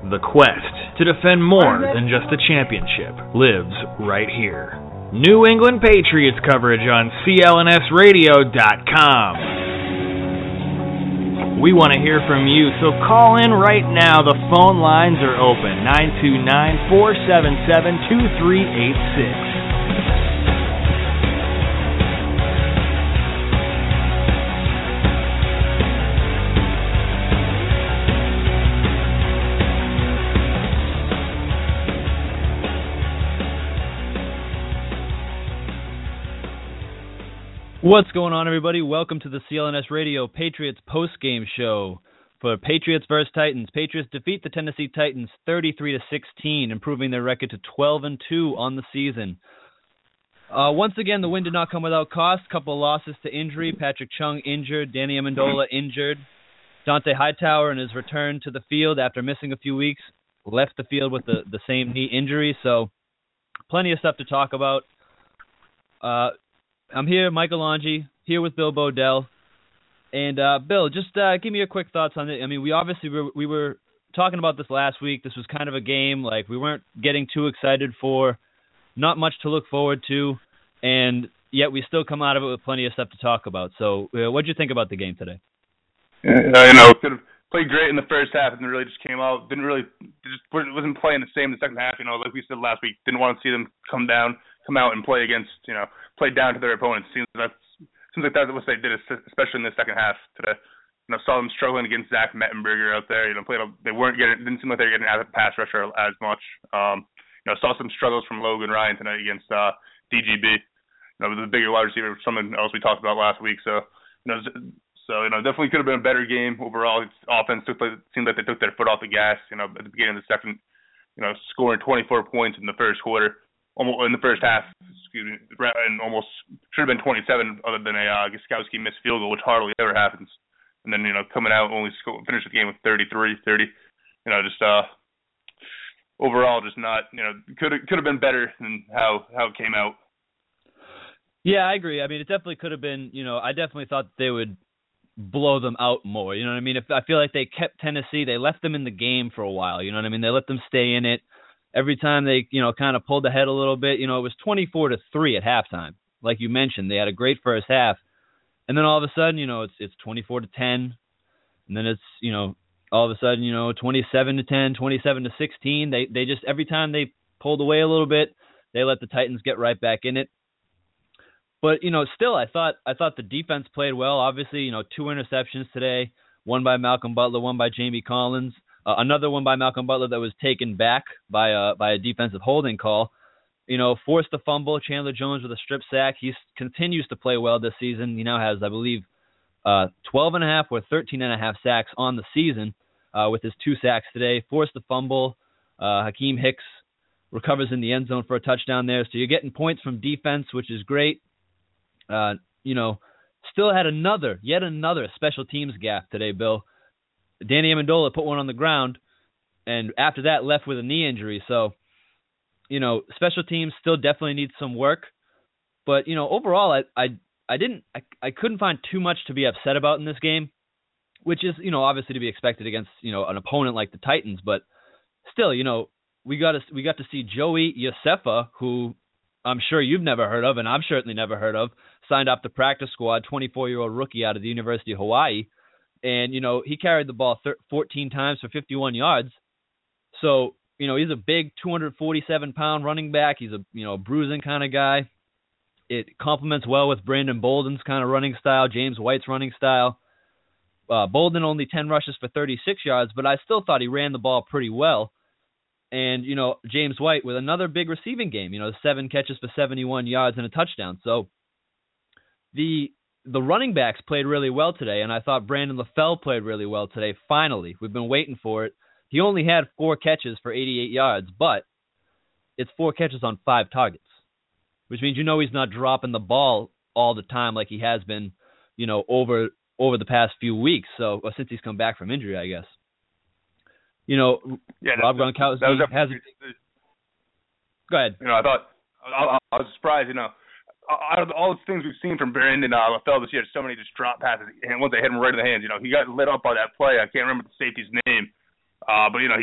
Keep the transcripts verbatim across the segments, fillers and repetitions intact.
The quest to defend more than just a championship lives right here. New England Patriots coverage on C L N S radio dot com. We want to hear from you, so call in right now. The phone lines are open, nine two nine, four seven seven, two three eight six. What's going on, everybody? Welcome to the C L N S Radio Patriots postgame show for Patriots versus Titans. Patriots defeat the Tennessee Titans thirty-three to sixteen, improving their record to twelve and two on the season. Uh, once again, the win did not come without cost. A couple of losses to injury. Patrick Chung injured, Danny Amendola injured. Dante Hightower, in his return to the field after missing a few weeks, left the field with the, the same knee injury. So plenty of stuff to talk about. Uh, I'm here, Michael Longi, here with Bill Bodell. And, uh, Bill, just uh, give me your quick thoughts on it. I mean, we obviously were, we were talking about this last week. This was kind of a game, like, we weren't getting too excited for, not much to look forward to, and yet we still come out of it with plenty of stuff to talk about. So uh, what did you think about the game today? Uh, you know, could have played great in the first half and really just came out, didn't really, just wasn't playing the same in the second half. You know, like we said last week, didn't want to see them come down, come out and play against, you know, play down to their opponents. Seems like that's seems like that's what they did, especially in the second half today. You know, saw them struggling against Zach Mettenberger out there. You know, played they weren't getting, didn't seem like they were getting out of the pass rusher as much. Um, you know, saw some struggles from Logan Ryan tonight against uh, D G B. You know, the bigger wide receiver, something else we talked about last week. So, you know, so you know, definitely could have been a better game overall. It's offense took, seemed like they took their foot off the gas. You know, at the beginning of the second, you know, scoring twenty-four points in the first quarter. Almost in the first half, excuse me, and almost should have been twenty-seven, other than a uh, Gostkowski missed field goal, which hardly ever happens. And then, you know, coming out only sco- finished the game with thirty-three thirty. You know, just uh, overall, just not, you know, could could have been better than how how it came out. Yeah, I agree. I mean, it definitely could have been. You know, I definitely thought they would blow them out more. You know what I mean? If I feel like they kept Tennessee, they left them in the game for a while. You know what I mean? They let them stay in it. Every time they, you know, kind of pulled ahead a little bit, you know, it was twenty-four to three at halftime. Like you mentioned, they had a great first half. And then all of a sudden, you know, it's it's twenty-four to ten. And then it's, you know, all of a sudden, you know, twenty-seven to ten, twenty-seven to sixteen. They they just, every time they pulled away a little bit, they let the Titans get right back in it. But, you know, still, I thought I thought the defense played well. Obviously, you know, two interceptions today, one by Malcolm Butler, one by Jamie Collins. Uh, another one by Malcolm Butler that was taken back by a by a defensive holding call. You know, forced the fumble. Chandler Jones with a strip sack. He continues to play well this season. He now has, I believe, uh, twelve and a half or thirteen and a half sacks on the season uh, with his two sacks today. Forced the fumble. Uh, Hakeem Hicks recovers in the end zone for a touchdown there. So you're getting points from defense, which is great. Uh, you know, still had another, yet another special teams gaffe today, Bill. Danny Amendola put one on the ground, and after that left with a knee injury. So, you know, special teams still definitely need some work. But, you know, overall, I I, I didn't I, I couldn't find too much to be upset about in this game, which is, you know, obviously to be expected against, you know, an opponent like the Titans. But still, you know, we got to we got to see Joey Yosefa, who I'm sure you've never heard of, and I've certainly never heard of, signed off the practice squad, twenty-four-year-old rookie out of the University of Hawaii. And, you know, he carried the ball fourteen times for fifty-one yards. So, you know, he's a big two hundred forty-seven pound running back. He's a, you know, bruising kind of guy. It complements well with Brandon Bolden's kind of running style, James White's running style. Uh, Bolden only ten rushes for thirty-six yards, but I still thought he ran the ball pretty well. And, you know, James White with another big receiving game, you know, seven catches for seventy-one yards and a touchdown. So the... The running backs played really well today, and I thought Brandon LaFell played really well today, finally. We've been waiting for it. He only had four catches for eighty-eight yards, but it's four catches on five targets, which means you know he's not dropping the ball all the time like he has been, you know, over over the past few weeks. So, well, since he's come back from injury, I guess. You know, yeah, Rob Gronkowski has it. Go ahead. You know, I thought I, I was surprised. You know, out of all the things we've seen from Brandon uh, LaFell this year, so many just drop passes, and once they hit him right in the hands, you know, he got lit up by that play. I can't remember the safety's name, uh, but you know, he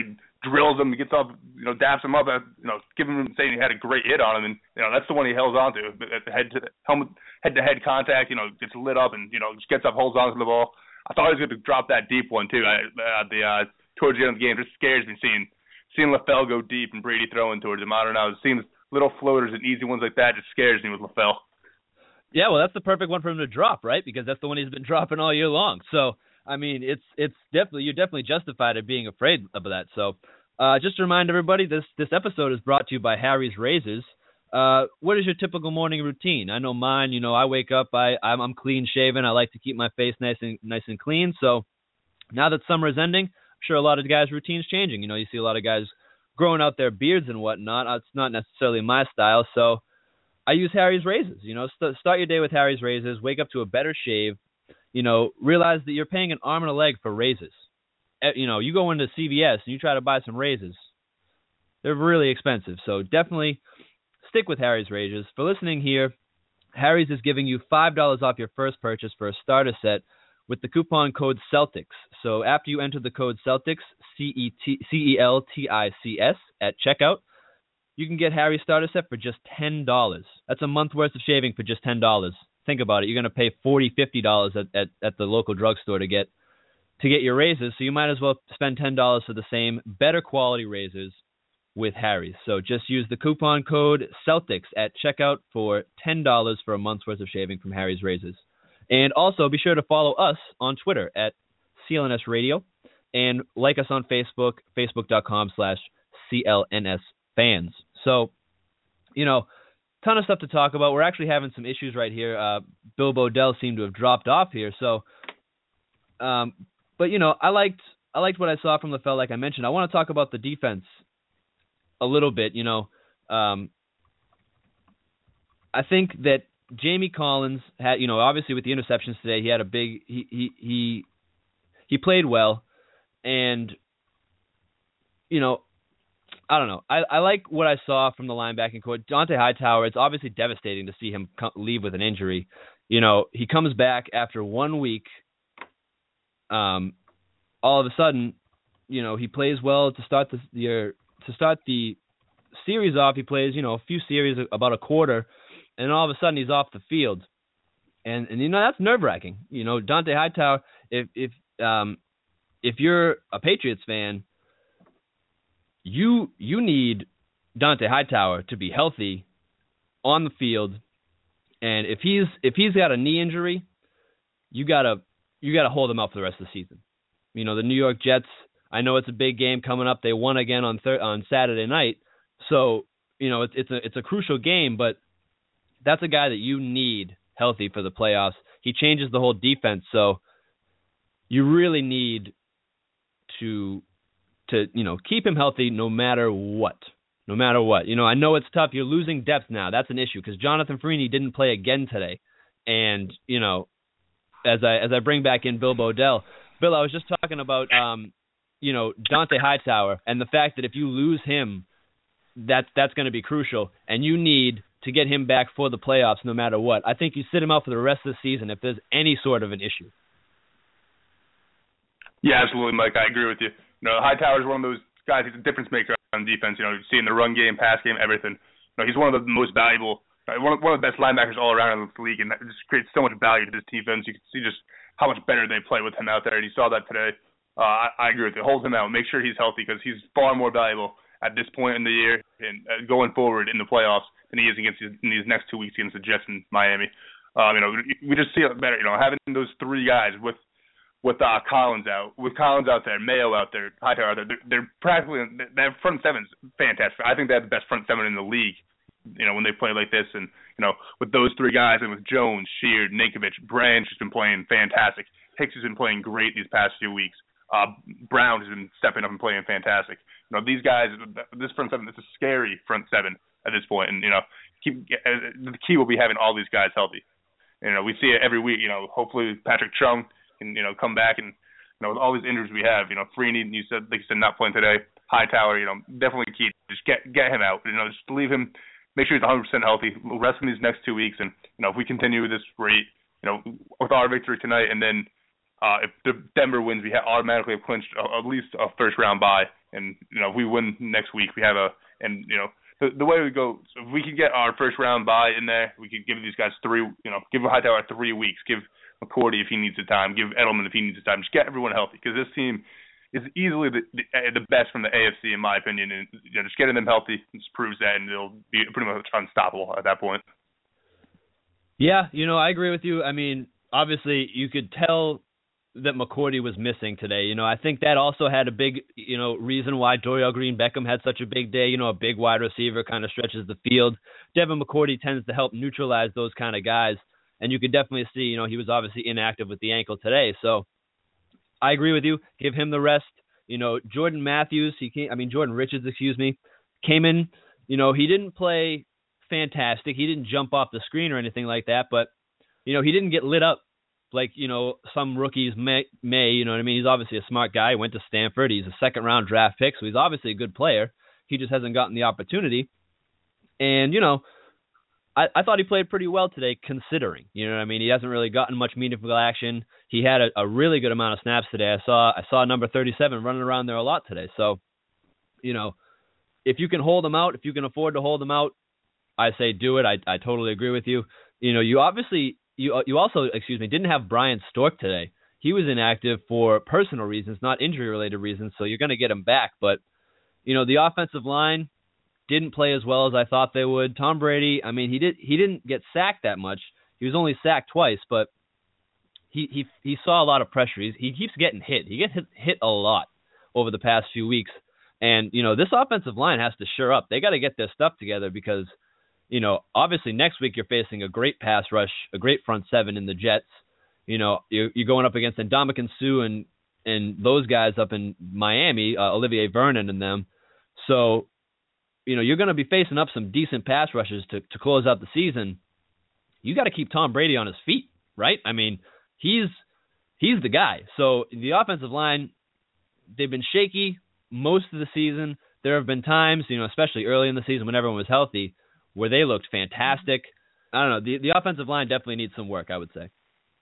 drills him, gets up, you know, daps him up, you know, giving him saying he had a great hit on him, and you know that's the one he holds on to at the head to helmet head to head contact. You know, gets lit up and you know just gets up, holds on to the ball. I thought he was going to drop that deep one too. I, uh, the uh, towards the end of the game, it just scares me seeing seeing LaFell go deep and Brady throwing towards him. I don't know. It seems little floaters and easy ones like that just scares me with LaFell. Yeah, well, that's the perfect one for him to drop, right? Because that's the one he's been dropping all year long. So, I mean, it's it's definitely you're definitely justified in being afraid of that. So, uh, just to remind everybody, this this episode is brought to you by Harry's Razors. Uh, what is your typical morning routine? I know mine. You know, I wake up, I I'm, I'm clean shaven. I like to keep my face nice and nice and clean. So, now that summer is ending, I'm sure a lot of guys' routines changing. You know, you see a lot of guys growing out their beards and whatnot. It's not necessarily my style, so I use Harry's Razors. You know, st- start your day with Harry's Razors. Wake up to a better shave. You know, realize that you're paying an arm and a leg for razors. You know, you go into C V S and you try to buy some razors. They're really expensive, so definitely stick with Harry's Razors. For listening here, Harry's is giving you five dollars off your first purchase for a starter set with the coupon code Celtics. So after you enter the code Celtics, C E T C E L T I C S, at checkout, you can get Harry's starter set for just ten dollars. That's a month worth of shaving for just ten dollars. Think about it. You're going to pay forty dollars, fifty dollars at, at, at the local drugstore to get to get your razors, so you might as well spend ten dollars for the same better quality razors with Harry's. So just use the coupon code Celtics at checkout for ten dollars for a month's worth of shaving from Harry's Razors. And also be sure to follow us on Twitter at C L N S Radio and like us on Facebook, facebook.com slash CLNS fans. So, you know, ton of stuff to talk about. We're actually having some issues right here. Uh, Bill Bodell seemed to have dropped off here. So, um, but you know, I liked I liked what I saw from LaFell. Like I mentioned, I want to talk about the defense a little bit. You know, um, I think that Jamie Collins had, you know, obviously with the interceptions today, he had a big he he he he played well, and you know. I don't know. I, I like what I saw from the linebacking coach. Dont'a Hightower, it's obviously devastating to see him co- leave with an injury. You know, he comes back after one week. Um, all of a sudden, you know, he plays well to start the year, to start the series off. He plays, you know, a few series, about a quarter, and all of a sudden he's off the field. And, and you know, that's nerve-wracking. You know, Dont'a Hightower, if, if, um, if you're a Patriots fan, You you need Dont'a Hightower to be healthy on the field, and if he's if he's got a knee injury, you gotta you gotta hold him out for the rest of the season. You know, the New York Jets. I know it's a big game coming up. They won again on thir- on Saturday night, so you know it's it's a it's a crucial game. But that's a guy that you need healthy for the playoffs. He changes the whole defense, so you really need to. to, you know, keep him healthy no matter what. No matter what. You know, I know it's tough. You're losing depth now. That's an issue because Jonathan Freeney didn't play again today. And, you know, as I as I bring back in Bill Bodell, Bill, I was just talking about, um, you know, Dont'a Hightower and the fact that if you lose him, that's, that's going to be crucial. And you need to get him back for the playoffs no matter what. I think you sit him out for the rest of the season if there's any sort of an issue. Yeah, absolutely, Mike. I agree with you. You know, Hightower is one of those guys who's a difference maker on defense. You know, you see in the run game, pass game, everything. You know, he's one of the most valuable, one of, one of the best linebackers all around in the league, and that just creates so much value to this defense. You can see just how much better they play with him out there, and you saw that today. Uh, I, I agree with you. Hold him out. Make sure he's healthy because he's far more valuable at this point in the year and uh, going forward in the playoffs than he is against his, in these next two weeks against the Jets and Miami. Um, you know, we just see it better. You know, having those three guys with. With uh, Collins out, with Collins out there, Mayo out there, Hightower out there, they're, they're practically their front seven's fantastic. I think they have the best front seven in the league. You know, when they play like this, and you know, with those three guys, and with Jones, Sheard, Ninkovich, Branch has been playing fantastic. Hicks has been playing great these past few weeks. Uh, Brown has been stepping up and playing fantastic. You know, these guys, this front seven, it's a scary front seven at this point, and you know, keep uh, the key will be having all these guys healthy. You know, we see it every week. You know, hopefully Patrick Chung. And, you know, come back and, you know, with all these injuries we have, you know, Freeney, you said, like you said, not playing today. Hightower, you know, definitely key. Just get get him out. You know, just leave him, make sure he's one hundred percent healthy. We'll rest him these next two weeks. And, you know, if we continue with this rate, you know, with our victory tonight, and then uh, if the Denver wins, we have automatically have clinched a, at least a first round bye And, you know, if we win next week, we have a – and, you know, the, the way we go – so if we could get our first round bye in there, we could give these guys three – you know, give Hightower three weeks, give McCourty if he needs the time, give Edelman if he needs the time. Just get everyone healthy because this team is easily the, the the best from the A F C in my opinion. And, you know, just getting them healthy just proves that, and they'll be pretty much unstoppable at that point. Yeah, you know, I agree with you. I mean, obviously you could tell that McCourty was missing today. You know, I think that also had a big, you know, reason why Dorial Green-Beckham had such a big day. You know, a big wide receiver kind of stretches the field. Devin McCourty tends to help neutralize those kind of guys. And you could definitely see, you know, he was obviously inactive with the ankle today. So I agree with you. Give him the rest. You know, Jordan Matthews, he came, I mean, Jordan Richards, excuse me, came in. You know, he didn't play fantastic. He didn't jump off the screen or anything like that. But, you know, he didn't get lit up like, you know, some rookies may, may, you know what I mean? He's obviously a smart guy. He went to Stanford. He's a second-round draft pick, so he's obviously a good player. He just hasn't gotten the opportunity. And, you know, I, I thought he played pretty well today considering. You know what I mean? He hasn't really gotten much meaningful action. He had a, a really good amount of snaps today. I saw I saw number thirty-seven running around there a lot today. So, you know, if you can hold him out, if you can afford to hold him out, I say do it. I I totally agree with you. You know, you obviously you you also, excuse me, didn't have Brian Stork today. He was inactive for personal reasons, not injury-related reasons, so you're going to get him back. But, you know, the offensive line didn't play as well as I thought they would. Tom Brady, I mean, he did he didn't get sacked that much. He was only sacked twice, but he he he saw a lot of pressure. He's, he keeps getting hit. He gets hit, hit a lot over the past few weeks. And, you know, this offensive line has to shore up. They got to get their stuff together because, you know, obviously next week you're facing a great pass rush, a great front seven in the Jets. You know, you're, you're going up against Ndamukong Suh and, and those guys up in Miami, uh, Olivier Vernon and them. So, you know, you're going to be facing up some decent pass rushes to, to close out the season. You got to keep Tom Brady on his feet, right? I mean, he's he's the guy. So the offensive line, they've been shaky most of the season. There have been times, you know, especially early in the season when everyone was healthy, where they looked fantastic. I don't know. The the offensive line definitely needs some work, I would say.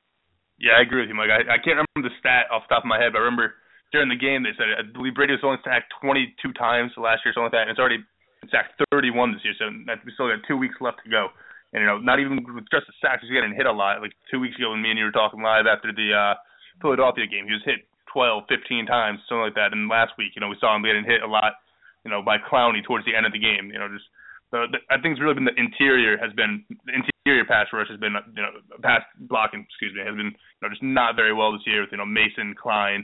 Yeah, I agree with you, Mike. I, I can't remember the stat off the top of my head, but I remember during the game they said, I believe Brady was only sacked twenty-two times last year, something like that, and it's already sacked thirty-one this year, so we still got two weeks left to go. And, you know, not even with just the sacks, he's getting hit a lot. Like two weeks ago when me and you were talking live after the uh, Philadelphia game, he was hit twelve, fifteen times, something like that. And last week, you know, we saw him getting hit a lot, you know, by Clowney towards the end of the game. You know, just the, the, I think it's really been the interior has been the interior pass rush has been, you know, pass blocking, excuse me, has been, you know, just not very well this year with, you know, Mason, Klein,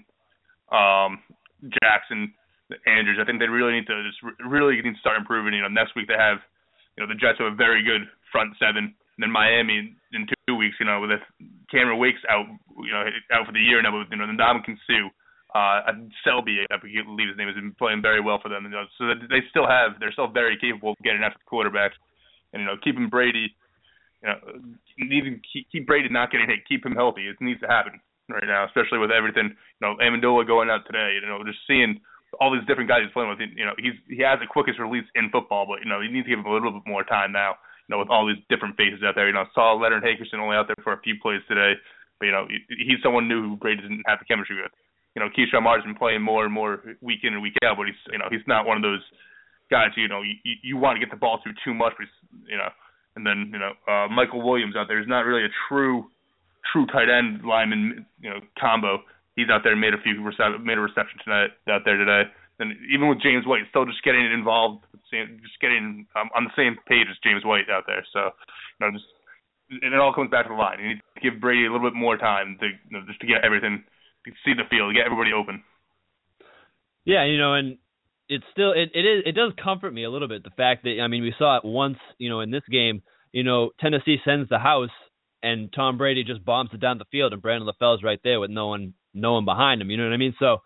um, Jackson, Andrews. I think they really need to just really need to start improving. You know, next week they have, you know, the Jets have a very good front seven. And then Miami in two weeks, you know, with Cameron Wake's out, you know, out for the year now, with, you know, Ndamukong Suh, uh, Selby, I believe his name, has been playing very well for them. You know, so they still have, they're still very capable of getting after the quarterbacks. And, you know, keeping Brady, you know, need to keep, keep Brady not getting hit, keep him healthy. It needs to happen right now, especially with everything, you know, Amendola going out today, you know, just seeing all these different guys he's playing with. You know, he's he has the quickest release in football, but, you know, you need to give him a little bit more time now, you know, with all these different faces out there. You know, saw Leonard Hankerson only out there for a few plays today, but, you know, he's someone new who Brady didn't have the chemistry with. You know, Keyshawn Martin's been playing more and more week in and week out, but he's, you know, he's not one of those guys, you know, you, you want to get the ball to too much, but he's, you know, and then, you know, uh, Michael Williams out there is not really a true, true tight end lineman, you know, combo. He's out there and made a few rece- made a reception tonight out there today. And even with James White, still just getting involved, just getting um, on the same page as James White out there. So, you know, just and it all comes back to the line. You need to give Brady a little bit more time to, you know, just to get everything, to see the field, get everybody open. Yeah, you know, and it's still it it is it does comfort me a little bit, the fact that, I mean, we saw it once, you know, in this game. You know, Tennessee sends the house and Tom Brady just bombs it down the field, and Brandon LaFell's right there with no one no one behind him. You know what I mean? So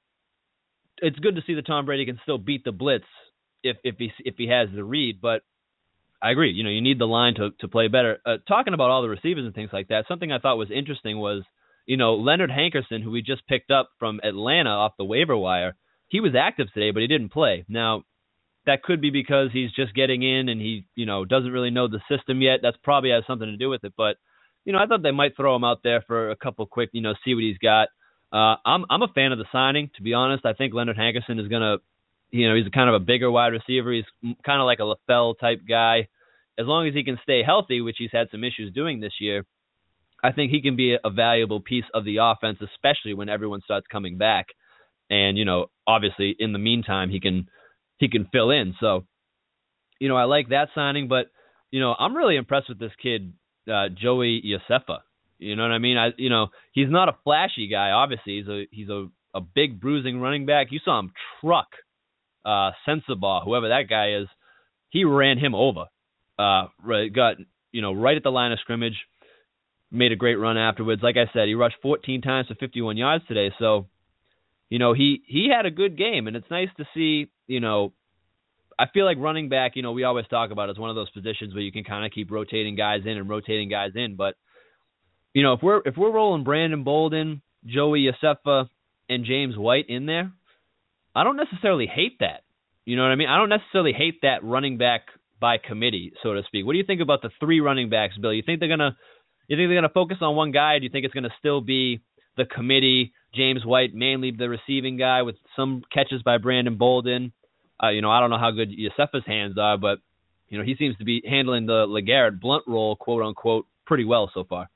it's good to see that Tom Brady can still beat the blitz if if he if he has the read. But I agree. You know, you need the line to to play better. Uh, talking about all the receivers and things like that, something I thought was interesting was, you know, Leonard Hankerson, who we just picked up from Atlanta off the waiver wire. He was active today, but he didn't play. Now, that could be because he's just getting in and he, you know, doesn't really know the system yet. That's probably has something to do with it. But, you know, I thought they might throw him out there for a couple quick, you know, see what he's got. Uh, I'm I'm a fan of the signing, to be honest. I think Leonard Hankerson is going to you know, he's kind of a bigger wide receiver. He's kind of like a LaFell type guy. As long as he can stay healthy, which he's had some issues doing this year, I think he can be a valuable piece of the offense, especially when everyone starts coming back. And, you know, obviously in the meantime, he can he can fill in. So, you know, I like that signing, but, you know, I'm really impressed with this kid, uh, Joey Iosefa. You know what I mean? I, you know, he's not a flashy guy. Obviously, he's a he's a, a big bruising running back. You saw him truck uh, Sensabaugh, whoever that guy is. He ran him over. Uh, got you know right at the line of scrimmage. Made a great run afterwards. Like I said, he rushed fourteen times for fifty-one yards today. So, you know, he he had a good game, and it's nice to see. You know, I feel like running back. You know, we always talk about it as one of those positions where you can kind of keep rotating guys in and rotating guys in, but you know, if we're if we're rolling Brandon Bolden, Joey Iosefa, and James White in there, I don't necessarily hate that. You know what I mean? I don't necessarily hate that running back by committee, so to speak. What do you think about the three running backs, Bill? You think they're gonna you think they're gonna focus on one guy? Or do you think it's gonna still be the committee, James White, mainly the receiving guy with some catches by Brandon Bolden? Uh, you know, I don't know how good Iosefa's hands are, but you know, he seems to be handling the LeGarrette Blunt role, quote unquote, pretty well so far.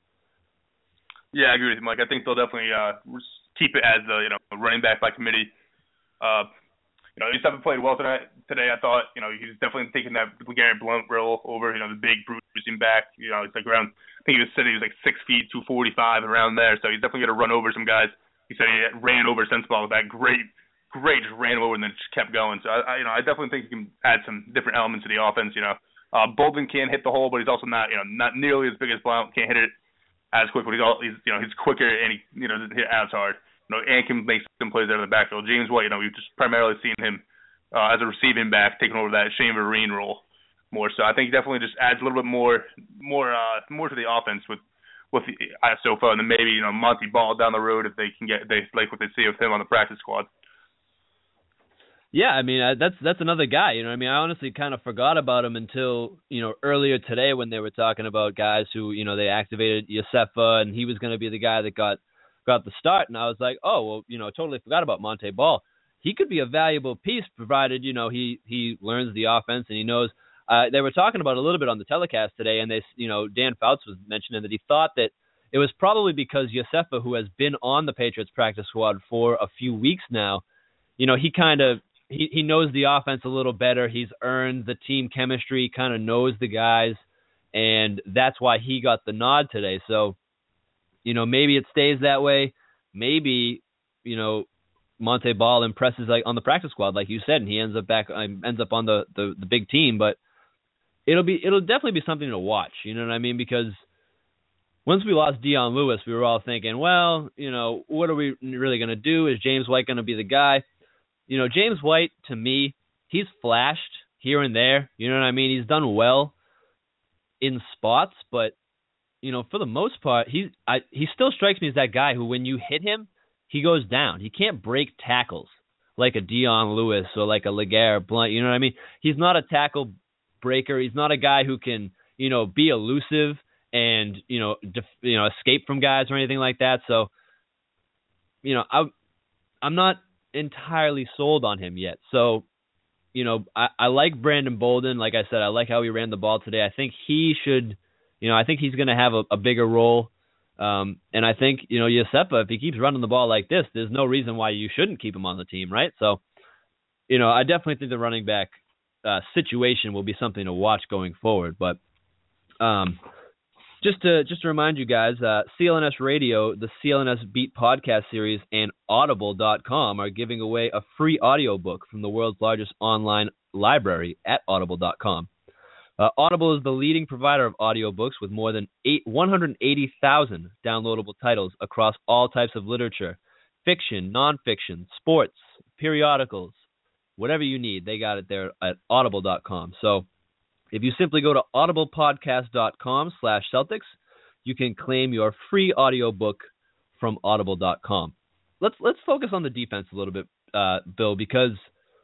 Yeah, I agree with you, Mike. I think they'll definitely uh, keep it as the you know running back by committee. Uh, you know, Iosefa played well tonight. Today, I thought you know he was definitely taking that LeGarrette Blunt role over you know the big bruising back. You know, it's like around. I think he was said he was like six feet, two forty-five around there. So he's definitely going to run over some guys. He said he ran over Sensabaugh with that great, great just ran over and then just kept going. So I, I you know I definitely think he can add some different elements to the offense. You know, uh, Bolden can't hit the hole, but he's also not you know not nearly as big as Blount. Can't hit it as quick, but he's all he's you know he's quicker and he you know doesn't hit as hard. You know, and can make some plays out of the backfield. James White, you know, we've just primarily seen him uh, as a receiving back, taking over that Shane Vereen role more. So I think he definitely just adds a little bit more more uh, more to the offense with with Iosefa, and then maybe you know Monty Ball down the road if they can get they like what they see with him on the practice squad. Yeah, I mean uh, that's that's another guy. You know, what I mean, I honestly kind of forgot about him until you know earlier today when they were talking about guys who you know they activated Iosefa and he was going to be the guy that got got the start, and I was like, oh well, you know, totally forgot about Monte Ball. He could be a valuable piece provided you know he he learns the offense and he knows. Uh, they were talking about a little bit on the telecast today, and they you know Dan Fouts was mentioning that he thought that it was probably because Iosefa, who has been on the Patriots practice squad for a few weeks now, you know, he kind of He he knows the offense a little better. He's earned the team chemistry, kind of knows the guys, and that's why he got the nod today. So, you know, maybe it stays that way. Maybe, you know, Monte Ball impresses like on the practice squad, like you said, and he ends up back um, ends up on the, the, the big team. But it'll be it'll definitely be something to watch. You know what I mean? Because once we lost Dion Lewis, we were all thinking, well, you know, what are we really going to do? Is James White going to be the guy? You know, James White, to me, he's flashed here and there. You know what I mean? He's done well in spots, but, you know, for the most part, he I, he still strikes me as that guy who, when you hit him, he goes down. He can't break tackles like a Dion Lewis or like a LeGarrette Blunt. You know what I mean? He's not a tackle breaker. He's not a guy who can, you know, be elusive and, you know, def, you know, escape from guys or anything like that. So, you know, I, I'm not entirely sold on him yet. So, you know, I, I like Brandon Bolden. Like I said, I like how he ran the ball today. I think he should, you know, I think he's going to have a, a bigger role. Um, and I think, you know, Iosefa, if he keeps running the ball like this, there's no reason why you shouldn't keep him on the team, right? So, you know, I definitely think the running back uh, situation will be something to watch going forward. But um, just to just to remind you guys, uh, C L N S Radio, the C L N S Beat podcast series, and Audible dot com are giving away a free audiobook from the world's largest online library at Audible dot com. Uh, Audible is the leading provider of audiobooks with more than eight, one hundred eighty thousand downloadable titles across all types of literature, fiction, nonfiction, sports, periodicals, whatever you need. They got it there at Audible dot com. So if you simply go to audible podcast dot com slash Celtics, you can claim your free audiobook from Audible dot com. Let's let's focus on the defense a little bit, uh, Bill, because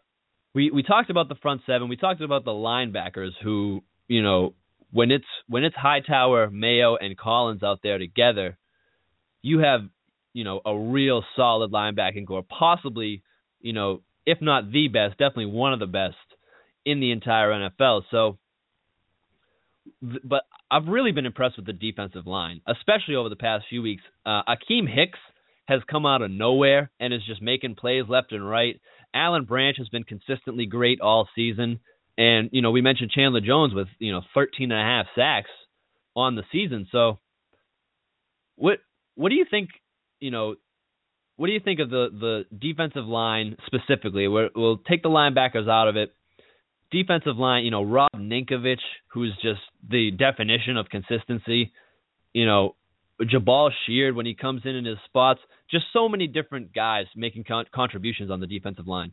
we we talked about the front seven. We talked about the linebackers who, you know, when it's when it's Hightower, Mayo, and Collins out there together, you have, you know, a real solid linebacking core, possibly, you know, if not the best, definitely one of the best in the entire N F L. So, but I've really been impressed with the defensive line, especially over the past few weeks. Uh, Akeem Hicks has come out of nowhere and is just making plays left and right. Alan Branch has been consistently great all season. And, you know, we mentioned Chandler Jones with, you know, thirteen and a half sacks on the season. So what what do you think, you know, what do you think of the, the defensive line specifically? We're, we'll take the linebackers out of it. Defensive line, you know, Rob Ninkovich, who's just the definition of consistency. You know, Jabal Sheard when he comes in in his spots. Just so many different guys making con- contributions on the defensive line.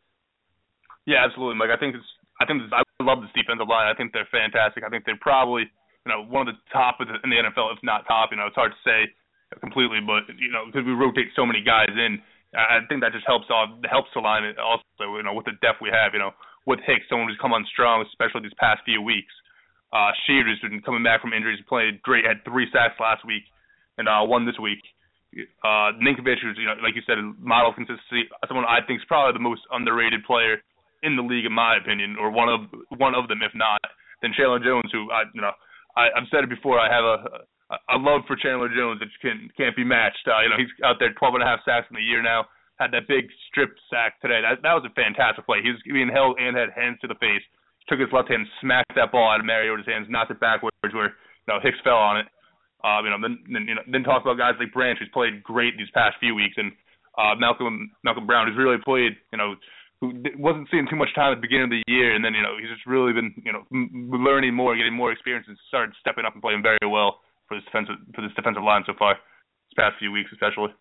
Yeah, absolutely, Mike. I think it's I think this, I love this defensive line. I think they're fantastic. I think they're probably, you know, one of the top in the N F L, if not top. You know, it's hard to say completely, but, you know, because we rotate so many guys in, I think that just helps off, helps the line also, you know, with the depth we have, you know, with Hicks, someone who's come on strong, especially these past few weeks. Uh, Sheard has been coming back from injuries, played great, had three sacks last week, and uh, one this week. Uh, Ninkovich, who's, you know, like you said, a model of consistency, someone I think is probably the most underrated player in the league, in my opinion, or one of one of them, if not, than Chandler Jones, who I, you know, I, I've said it before. I have a, a love for Chandler Jones that can can't be matched. Uh, you know, he's out there twelve and a half sacks in the year now. Had that big strip sack today. That that was a fantastic play. He was being held and had hands to the face. Took his left hand, smacked that ball out of Mariota's hands, knocked it backwards where, you know, Hicks fell on it. Uh, you know, then then you know, then talk about guys like Branch, who's played great these past few weeks, and uh, Malcolm Malcolm Brown, who's really played, you know, who wasn't seeing too much time at the beginning of the year, and then, you know, he's just really been, you know, m- learning more, getting more experience, and started stepping up and playing very well for this defensive for this defensive line so far, this past few weeks especially.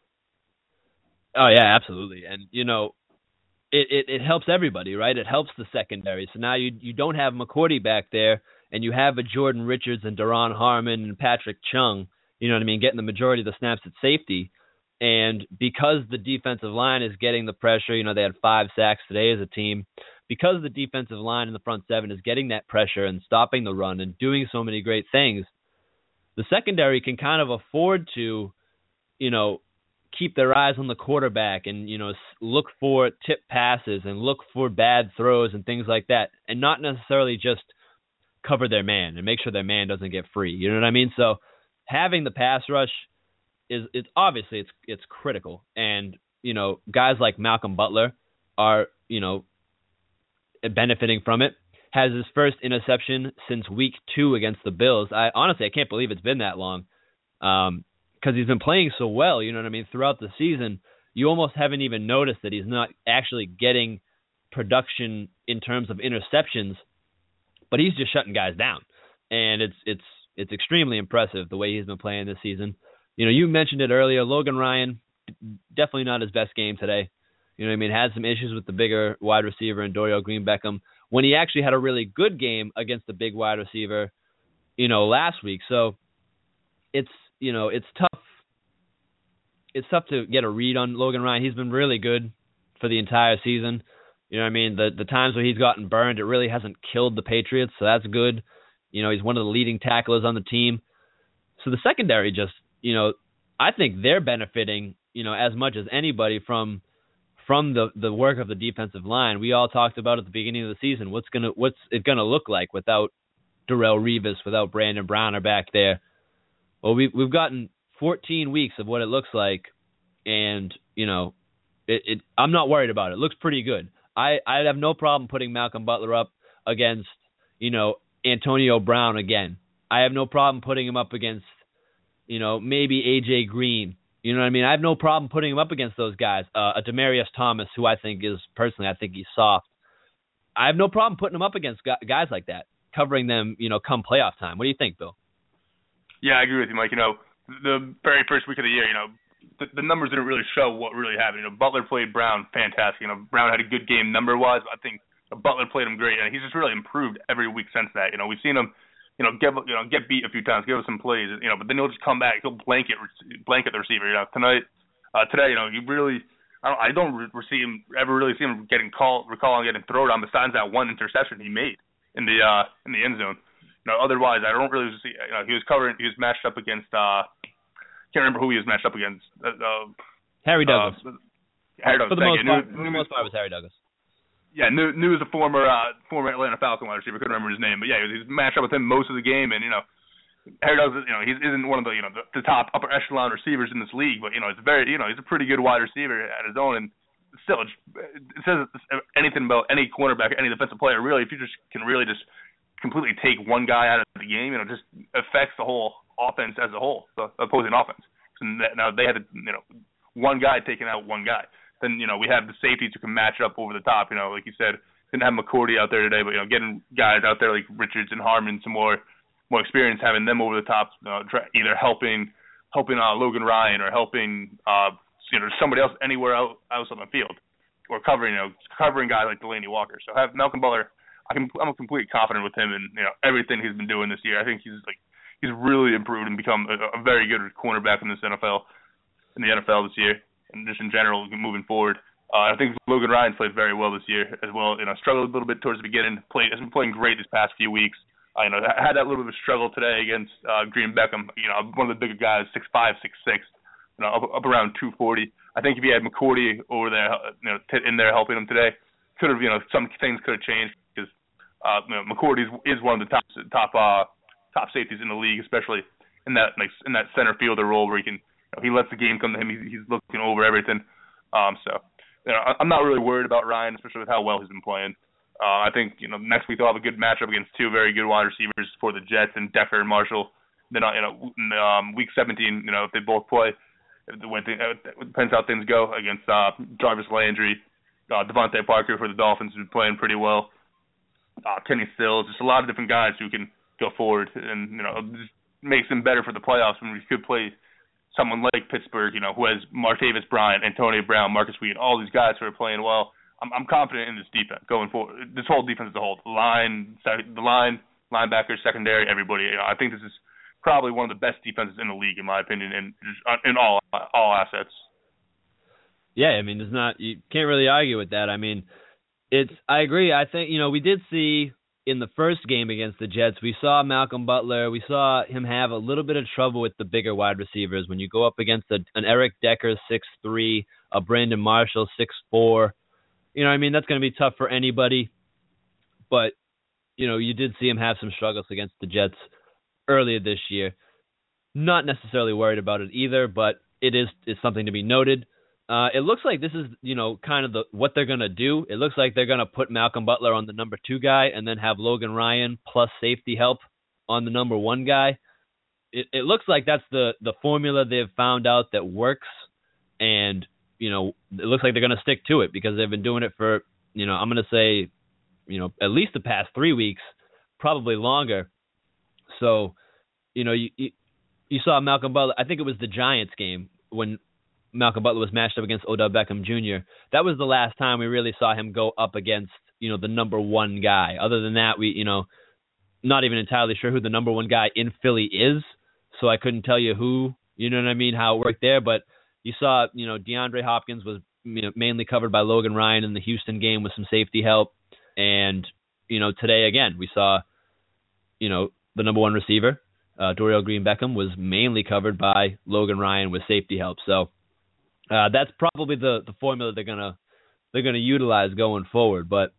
Oh yeah, absolutely, and you know, it, it, it helps everybody, right? It helps the secondary. So now you you don't have McCourty back there, and you have a Jordan Richards and Daron Harmon and Patrick Chung, you know what I mean, getting the majority of the snaps at safety. And because the defensive line is getting the pressure, you know, they had five sacks today as a team. Because the defensive line in the front seven is getting that pressure and stopping the run and doing so many great things, the secondary can kind of afford to, you know, keep their eyes on the quarterback and, you know, look for tip passes and look for bad throws and things like that, and not necessarily just cover their man and make sure their man doesn't get free. You know what I mean? So having the pass rush is it's obviously it's it's critical, and you know, guys like Malcolm Butler are, you know, benefiting from it. Has his first interception since week two against the Bills. I honestly I can't believe it's been that long, um, because he's been playing so well. You know what I mean? Throughout the season, you almost haven't even noticed that he's not actually getting production in terms of interceptions, but he's just shutting guys down, and it's it's it's extremely impressive the way he's been playing this season. You know, you mentioned it earlier, Logan Ryan, definitely not his best game today. You know what I mean? Had some issues with the bigger wide receiver and Dorial Green Beckham when he actually had a really good game against the big wide receiver, you know, last week. So it's, you know, it's tough. It's tough to get a read on Logan Ryan. He's been really good for the entire season. You know what I mean? The the times where he's gotten burned, it really hasn't killed the Patriots, so that's good. You know, he's one of the leading tacklers on the team. So the secondary just, you know, I think they're benefiting, you know, as much as anybody from from the, the work of the defensive line. We all talked about at the beginning of the season, what's gonna what's it gonna look like without Darrelle Revis, without Brandon Browner back there. Well, we've we've gotten fourteen weeks of what it looks like, and you know, it, it I'm not worried about it. It looks pretty good. I I have no problem putting Malcolm Butler up against, you know, Antonio Brown again. I have no problem putting him up against, you know, maybe A J Green. You know what I mean? I have no problem putting him up against those guys. Uh, a Demaryius Thomas, who I think is, personally, I think he's soft. I have no problem putting him up against guys like that, covering them, you know, come playoff time. What do you think, Bill? Yeah, I agree with you, Mike. You know, the very first week of the year, you know, the, the numbers didn't really show what really happened. You know, Butler played Brown fantastic. You know, Brown had a good game number-wise. I think Butler played him great, and he's just really improved every week since that. You know, we've seen him, you know, get you know get beat a few times, give us some plays, you know, but then he'll just come back, he'll blanket blanket the receiver. You know, tonight, uh, today, you know, he really, I don't, I don't re- see him ever really see him getting called, recalling getting thrown on besides that one interception he made in the uh, in the end zone. You know, otherwise, I don't really see. You know, he was covering, he was matched up against. Uh, can't remember who he was matched up against. Uh, uh, Harry Douglas. Uh, Harry Douglas. For the most New, part, New, for the most part, it was Harry Douglas. Yeah, New, New is a former uh, former Atlanta Falcon wide receiver. I couldn't remember his name, but yeah, he's matched up with him most of the game, and you know, Harry Douglas, you know, he isn't one of the you know the, the top upper echelon receivers in this league, but you know, it's very you know he's a pretty good wide receiver at his own, and still, it says anything about any cornerback, any defensive player, really, if you just can really just completely take one guy out of the game, you know, just affects the whole offense as a whole, the opposing offense. And now they had, you know, one guy taking out one guy. Then, you know, we have the safeties who can match up over the top. You know, like you said, didn't have McCourty out there today, but, you know, getting guys out there like Richards and Harmon some more more experience, having them over the top, uh, either helping helping uh, Logan Ryan or helping, uh, you know, somebody else anywhere else, else on the field, or covering, you know, covering guys like Delaney Walker. So have Malcolm Butler. I can, I'm completely confident with him and, you know, everything he's been doing this year. I think he's like he's really improved and become a, a very good cornerback in this N F L, in the N F L this year. And just in general, moving forward, uh, I think Logan Ryan's played very well this year as well. You know, struggled a little bit towards the beginning. Played has been playing great this past few weeks. I uh, you know had that little bit of struggle today against uh, Green Beckham. You know, one of the bigger guys, six five, six six, you know, up, up around two forty. I think if he had McCourty over there, you know, t- in there helping him today, could have you know some things could have changed because uh, you know, McCourty is, is one of the top top uh, top safeties in the league, especially in that like in that center fielder role where he can. He lets the game come to him. He's looking over everything. Um, so, you know, I'm not really worried about Ryan, especially with how well he's been playing. Uh, I think, you know, next week they'll have a good matchup against two very good wide receivers for the Jets and Decker and Marshall. Then, uh, you know, in, um, week seventeen, you know, if they both play, if the, when they, it depends how things go against uh, Jarvis Landry, uh, Devontae Parker for the Dolphins, who's been playing pretty well. Uh, Kenny Stills, just a lot of different guys who can go forward, and you know, it just makes them better for the playoffs when we could play someone like Pittsburgh, you know, who has Martavis Bryant, Antonio Brown, Marcus Wheaton, all these guys who are playing well. I'm, I'm confident in this defense going forward. This whole defense as a whole, the line, the line, linebackers, secondary, everybody. You know, I think this is probably one of the best defenses in the league, in my opinion, and in all all assets. Yeah, I mean, there's not you can't really argue with that. I mean, it's I agree. I think you know we did see. In the first game against the Jets, we saw Malcolm Butler. We saw him have a little bit of trouble with the bigger wide receivers. When you go up against a, an Eric Decker, six three, a Brandon Marshall, six four, you know what I mean? That's going to be tough for anybody. But, you know, you did see him have some struggles against the Jets earlier this year. Not necessarily worried about it either, but it is it's something to be noted. Uh, it looks like this is, you know, kind of the what they're going to do. It looks like they're going to put Malcolm Butler on the number two guy and then have Logan Ryan plus safety help on the number one guy. It, it looks like that's the, the formula they've found out that works, and, you know, it looks like they're going to stick to it because they've been doing it for, you know, I'm going to say, you know, at least the past three weeks, probably longer. So, you know, you, you, you saw Malcolm Butler, I think it was the Giants game when Malcolm Butler was matched up against Odell Beckham Junior That was the last time we really saw him go up against, you know, the number one guy. Other than that, we, you know, not even entirely sure who the number one guy in Philly is. So I couldn't tell you who, you know what I mean, how it worked there. But you saw, you know, DeAndre Hopkins was, you know, mainly covered by Logan Ryan in the Houston game with some safety help. And, you know, today again, we saw, you know, the number one receiver, uh, Dorial Green-Beckham, was mainly covered by Logan Ryan with safety help. So, Uh, that's probably the, the formula they're gonna they're gonna utilize going forward. But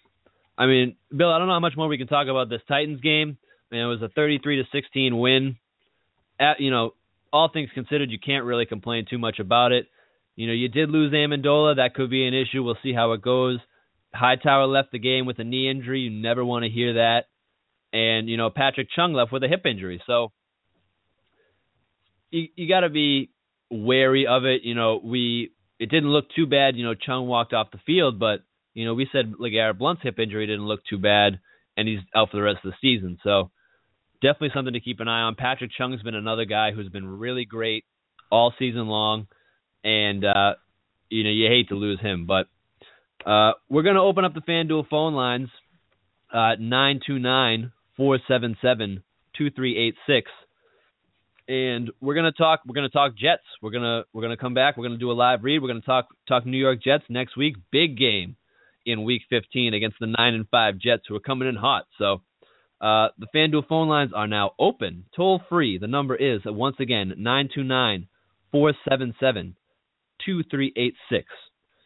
I mean, Bill, I don't know how much more we can talk about this Titans game. I mean, it was a thirty-three to sixteen win. At, you know, all things considered, you can't really complain too much about it. You know, you did lose Amendola. That could be an issue. We'll see how it goes. Hightower left the game with a knee injury. You never want to hear that. And you know, Patrick Chung left with a hip injury. So you you got to be wary of it. You know, we it didn't look too bad. You know, Chung walked off the field, but you know, we said LeGarrette Blount's hip injury didn't look too bad, and he's out for the rest of the season. So definitely something to keep an eye on. Patrick Chung's been another guy who's been really great all season long, and uh, you know, you hate to lose him. But uh, we're going to open up the FanDuel phone lines, uh, nine two nine, four seven seven, two three eight six. And we're gonna talk. We're gonna talk Jets. We're gonna we're gonna come back. We're gonna do a live read. We're gonna talk talk New York Jets next week. Big game in Week fifteen against the nine and five Jets, who are coming in hot. So uh, the FanDuel phone lines are now open, toll free. The number is uh, once again nine two nine, four seven seven, two three eight six.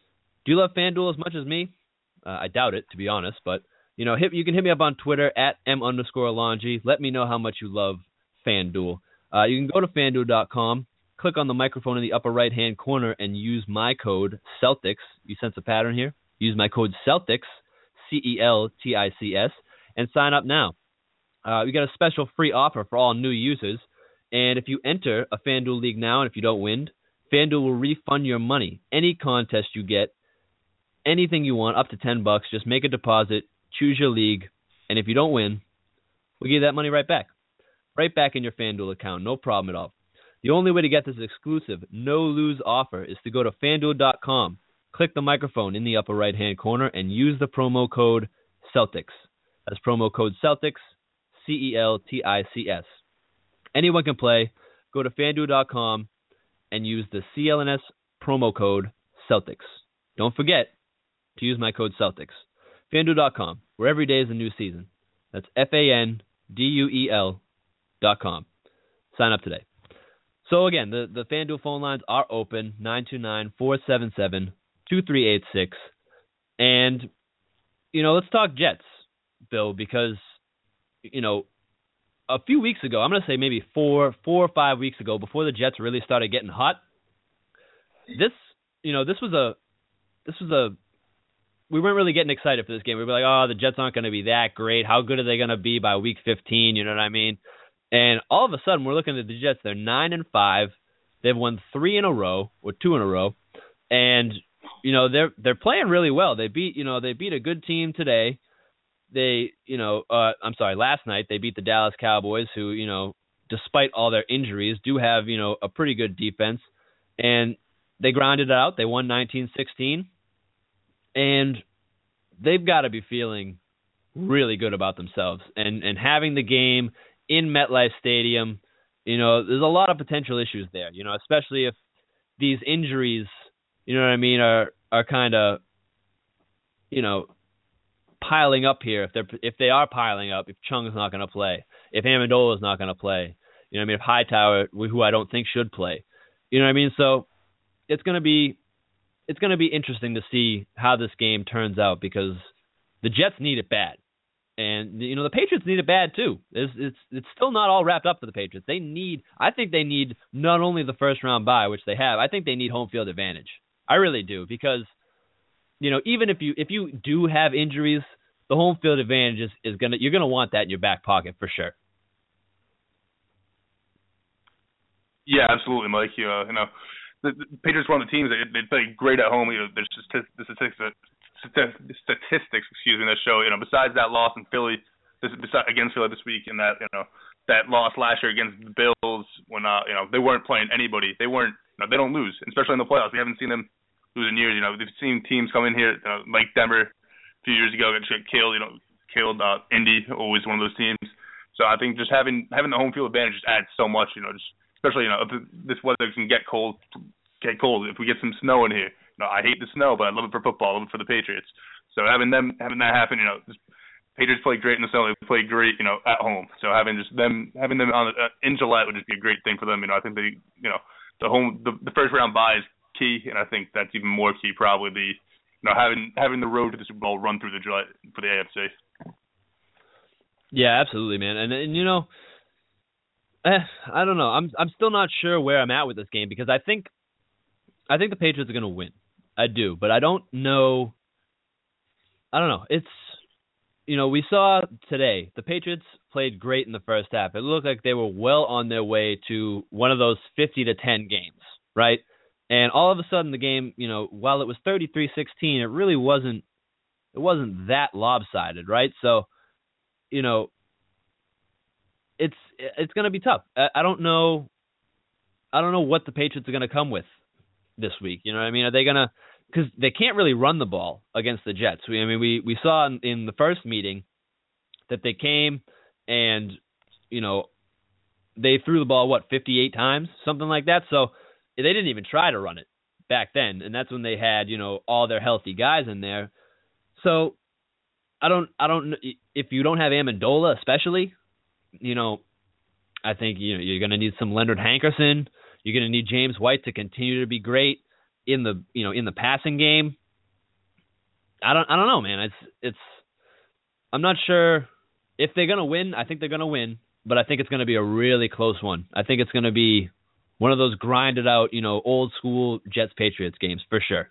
Do you love FanDuel as much as me? Uh, I doubt it, to be honest. But, you know, hit, you can hit me up on Twitter at M underscore Alonji. Let me know how much you love FanDuel. Uh, you can go to FanDuel dot com, click on the microphone in the upper right-hand corner, and use my code Celtics. You sense a pattern here? Use my code Celtics, C E L T I C S, and sign up now. Uh, we got a special free offer for all new users. And if you enter a FanDuel league now, and if you don't win, FanDuel will refund your money. Any contest you get, anything you want, up to ten bucks, just make a deposit, choose your league, and if you don't win, we'll give you that money right back. Right back in your FanDuel account, no problem at all. The only way to get this exclusive, no-lose offer is to go to FanDuel dot com, click the microphone in the upper right-hand corner, and use the promo code Celtics. That's promo code Celtics, C E L T I C S. Anyone can play. Go to FanDuel dot com and use the C L N S promo code Celtics. Don't forget to use my code Celtics. FanDuel dot com, where every day is a new season. That's F A N D U E L dot com. Sign up today. So again, the, the FanDuel phone lines are open, nine two nine, four seven seven, two three eight six. And, you know, let's talk Jets, Bill, because, you know, a few weeks ago, I'm going to say maybe four, four or five weeks ago, before the Jets really started getting hot, this, you know, this was a, this was a, we weren't really getting excited for this game. We were like, oh, the Jets aren't going to be that great. How good are they going to be by week fifteen? You know what I mean? And all of a sudden, we're looking at the Jets. They're nine and five. They've won three in a row, or two in a row, and you know they're they're playing really well. They beat you know they beat a good team today. They you know uh, I'm sorry, last night they beat the Dallas Cowboys, who you know despite all their injuries do have you know a pretty good defense, and they grounded it out. They won nineteen sixteen, and they've got to be feeling really good about themselves and and having the game in MetLife Stadium. You know, there's a lot of potential issues there, you know, especially if these injuries, you know what I mean, are are kind of, you know, piling up here. If they're if they are piling up, if Chung's not going to play, if Amendola's not going to play, you know what I mean, if Hightower, who I don't think should play, you know what I mean? So it's going to be it's going to be interesting to see how this game turns out, because the Jets need it bad. And, you know, the Patriots need it bad, too. It's, it's it's still not all wrapped up for the Patriots. They need, I think they need not only the first round bye, which they have, I think they need home field advantage. I really do, because, you know, even if you if you do have injuries, the home field advantage is, is going to, you're going to want that in your back pocket for sure. Yeah, absolutely, Mike. You, uh, you know, the, the Patriots were one of the teams that they play great at home. You know, there's just the statistics that statistics, excuse me, that show, you know, besides that loss in Philly, this, this, against Philly this week, and that, you know, that loss last year against the Bills when, uh, you know, they weren't playing anybody. They weren't, you know, they don't lose, especially in the playoffs. We haven't seen them lose in years. You know, we've seen teams come in here, you know, like Denver a few years ago, get killed, you know, killed, uh, Indy, always one of those teams. So I think just having, having the home field advantage just adds so much, you know, just, especially, you know, if this weather can get cold, get cold. If we get some snow in here, no, I hate the snow, but I love it for football. I love it for the Patriots. So having them, having that happen, you know, the Patriots play great in the snow. They play great, you know, at home. So having just them, having them on uh, in Gillette would just be a great thing for them. You know, I think they, you know, the home, the, the first round bye is key, and I think that's even more key, probably the, you know, having having the road to the Super Bowl run through the Gillette for the A F C. Yeah, absolutely, man. And and you know, eh, I don't know. I'm I'm still not sure where I'm at with this game, because I think I think the Patriots are going to win. I do, but I don't know. I don't know. It's, you know, we saw today the Patriots played great in the first half. It looked like they were well on their way to one of those fifty to ten games, right? And all of a sudden the game, you know, while it was thirty-three sixteen, it really wasn't it wasn't that lopsided, right? So, you know, it's it's going to be tough. I, I don't know I don't know what the Patriots are going to come with this week. You know what I mean? Are they going to, because they can't really run the ball against the Jets. We, I mean, we, we saw in, in the first meeting that they came and, you know, they threw the ball, what, fifty-eight times, something like that. So they didn't even try to run it back then. And that's when they had, you know, all their healthy guys in there. So I don't, I don't, if you don't have Amendola, especially, you know, I think, you know, you're going to need some Leonard Hankerson. You're going to need James White to continue to be great in the, you know, in the passing game. I don't I don't know, man. It's it's I'm not sure if they're gonna win. I think they're gonna win, but I think it's gonna be a really close one. I think it's gonna be one of those grinded out, you know, old school Jets Patriots games for sure.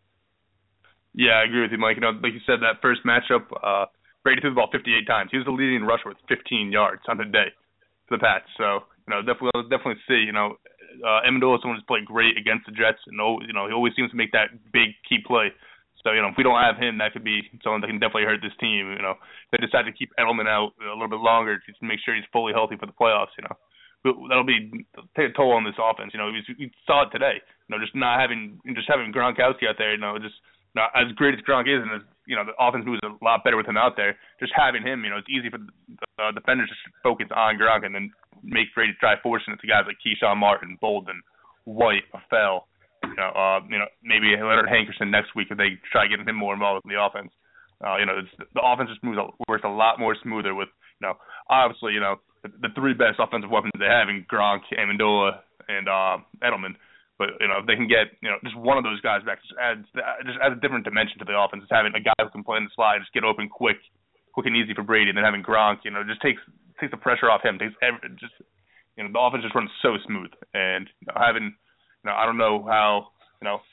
Yeah, I agree with you, Mike. You know, like you said, that first matchup, uh, Brady threw the ball fifty-eight times. He was the leading rusher with fifteen yards on the day for the Pats. So, you know, definitely definitely see, you know, uh, Amendola is someone who's played great against the Jets, and, you know, he always seems to make that big key play. So, you know, if we don't have him, that could be someone that can definitely hurt this team. You know, if they decide to keep Edelman out a little bit longer just to make sure he's fully healthy for the playoffs, you know, that'll be take a toll on this offense. You know, we, we saw it today. You know, just not having just having Gronkowski out there. You know, just not as great as Gronk is, and as you know, the offense moves a lot better with him out there. Just having him, you know, it's easy for the uh, defenders to focus on Gronk and then make Brady try forcing it to guys like Keyshawn Martin, Bolden, White, Fell. You know, uh, you know, maybe Leonard Hankerson next week if they try getting him more involved in the offense. Uh, you know, it's, the offense just moves works a lot more smoother with, you know, obviously, you know, the, the three best offensive weapons they have in Gronk, Amendola, and uh, Edelman. But you know, if they can get you know just one of those guys back, just adds just adds a different dimension to the offense. Just having a guy who can play in the slide, just get open quick, quick and easy for Brady, and then having Gronk, you know, just takes takes the pressure off him. Takes every, just you know the offense just runs so smooth. And you know, having you know I don't know how you know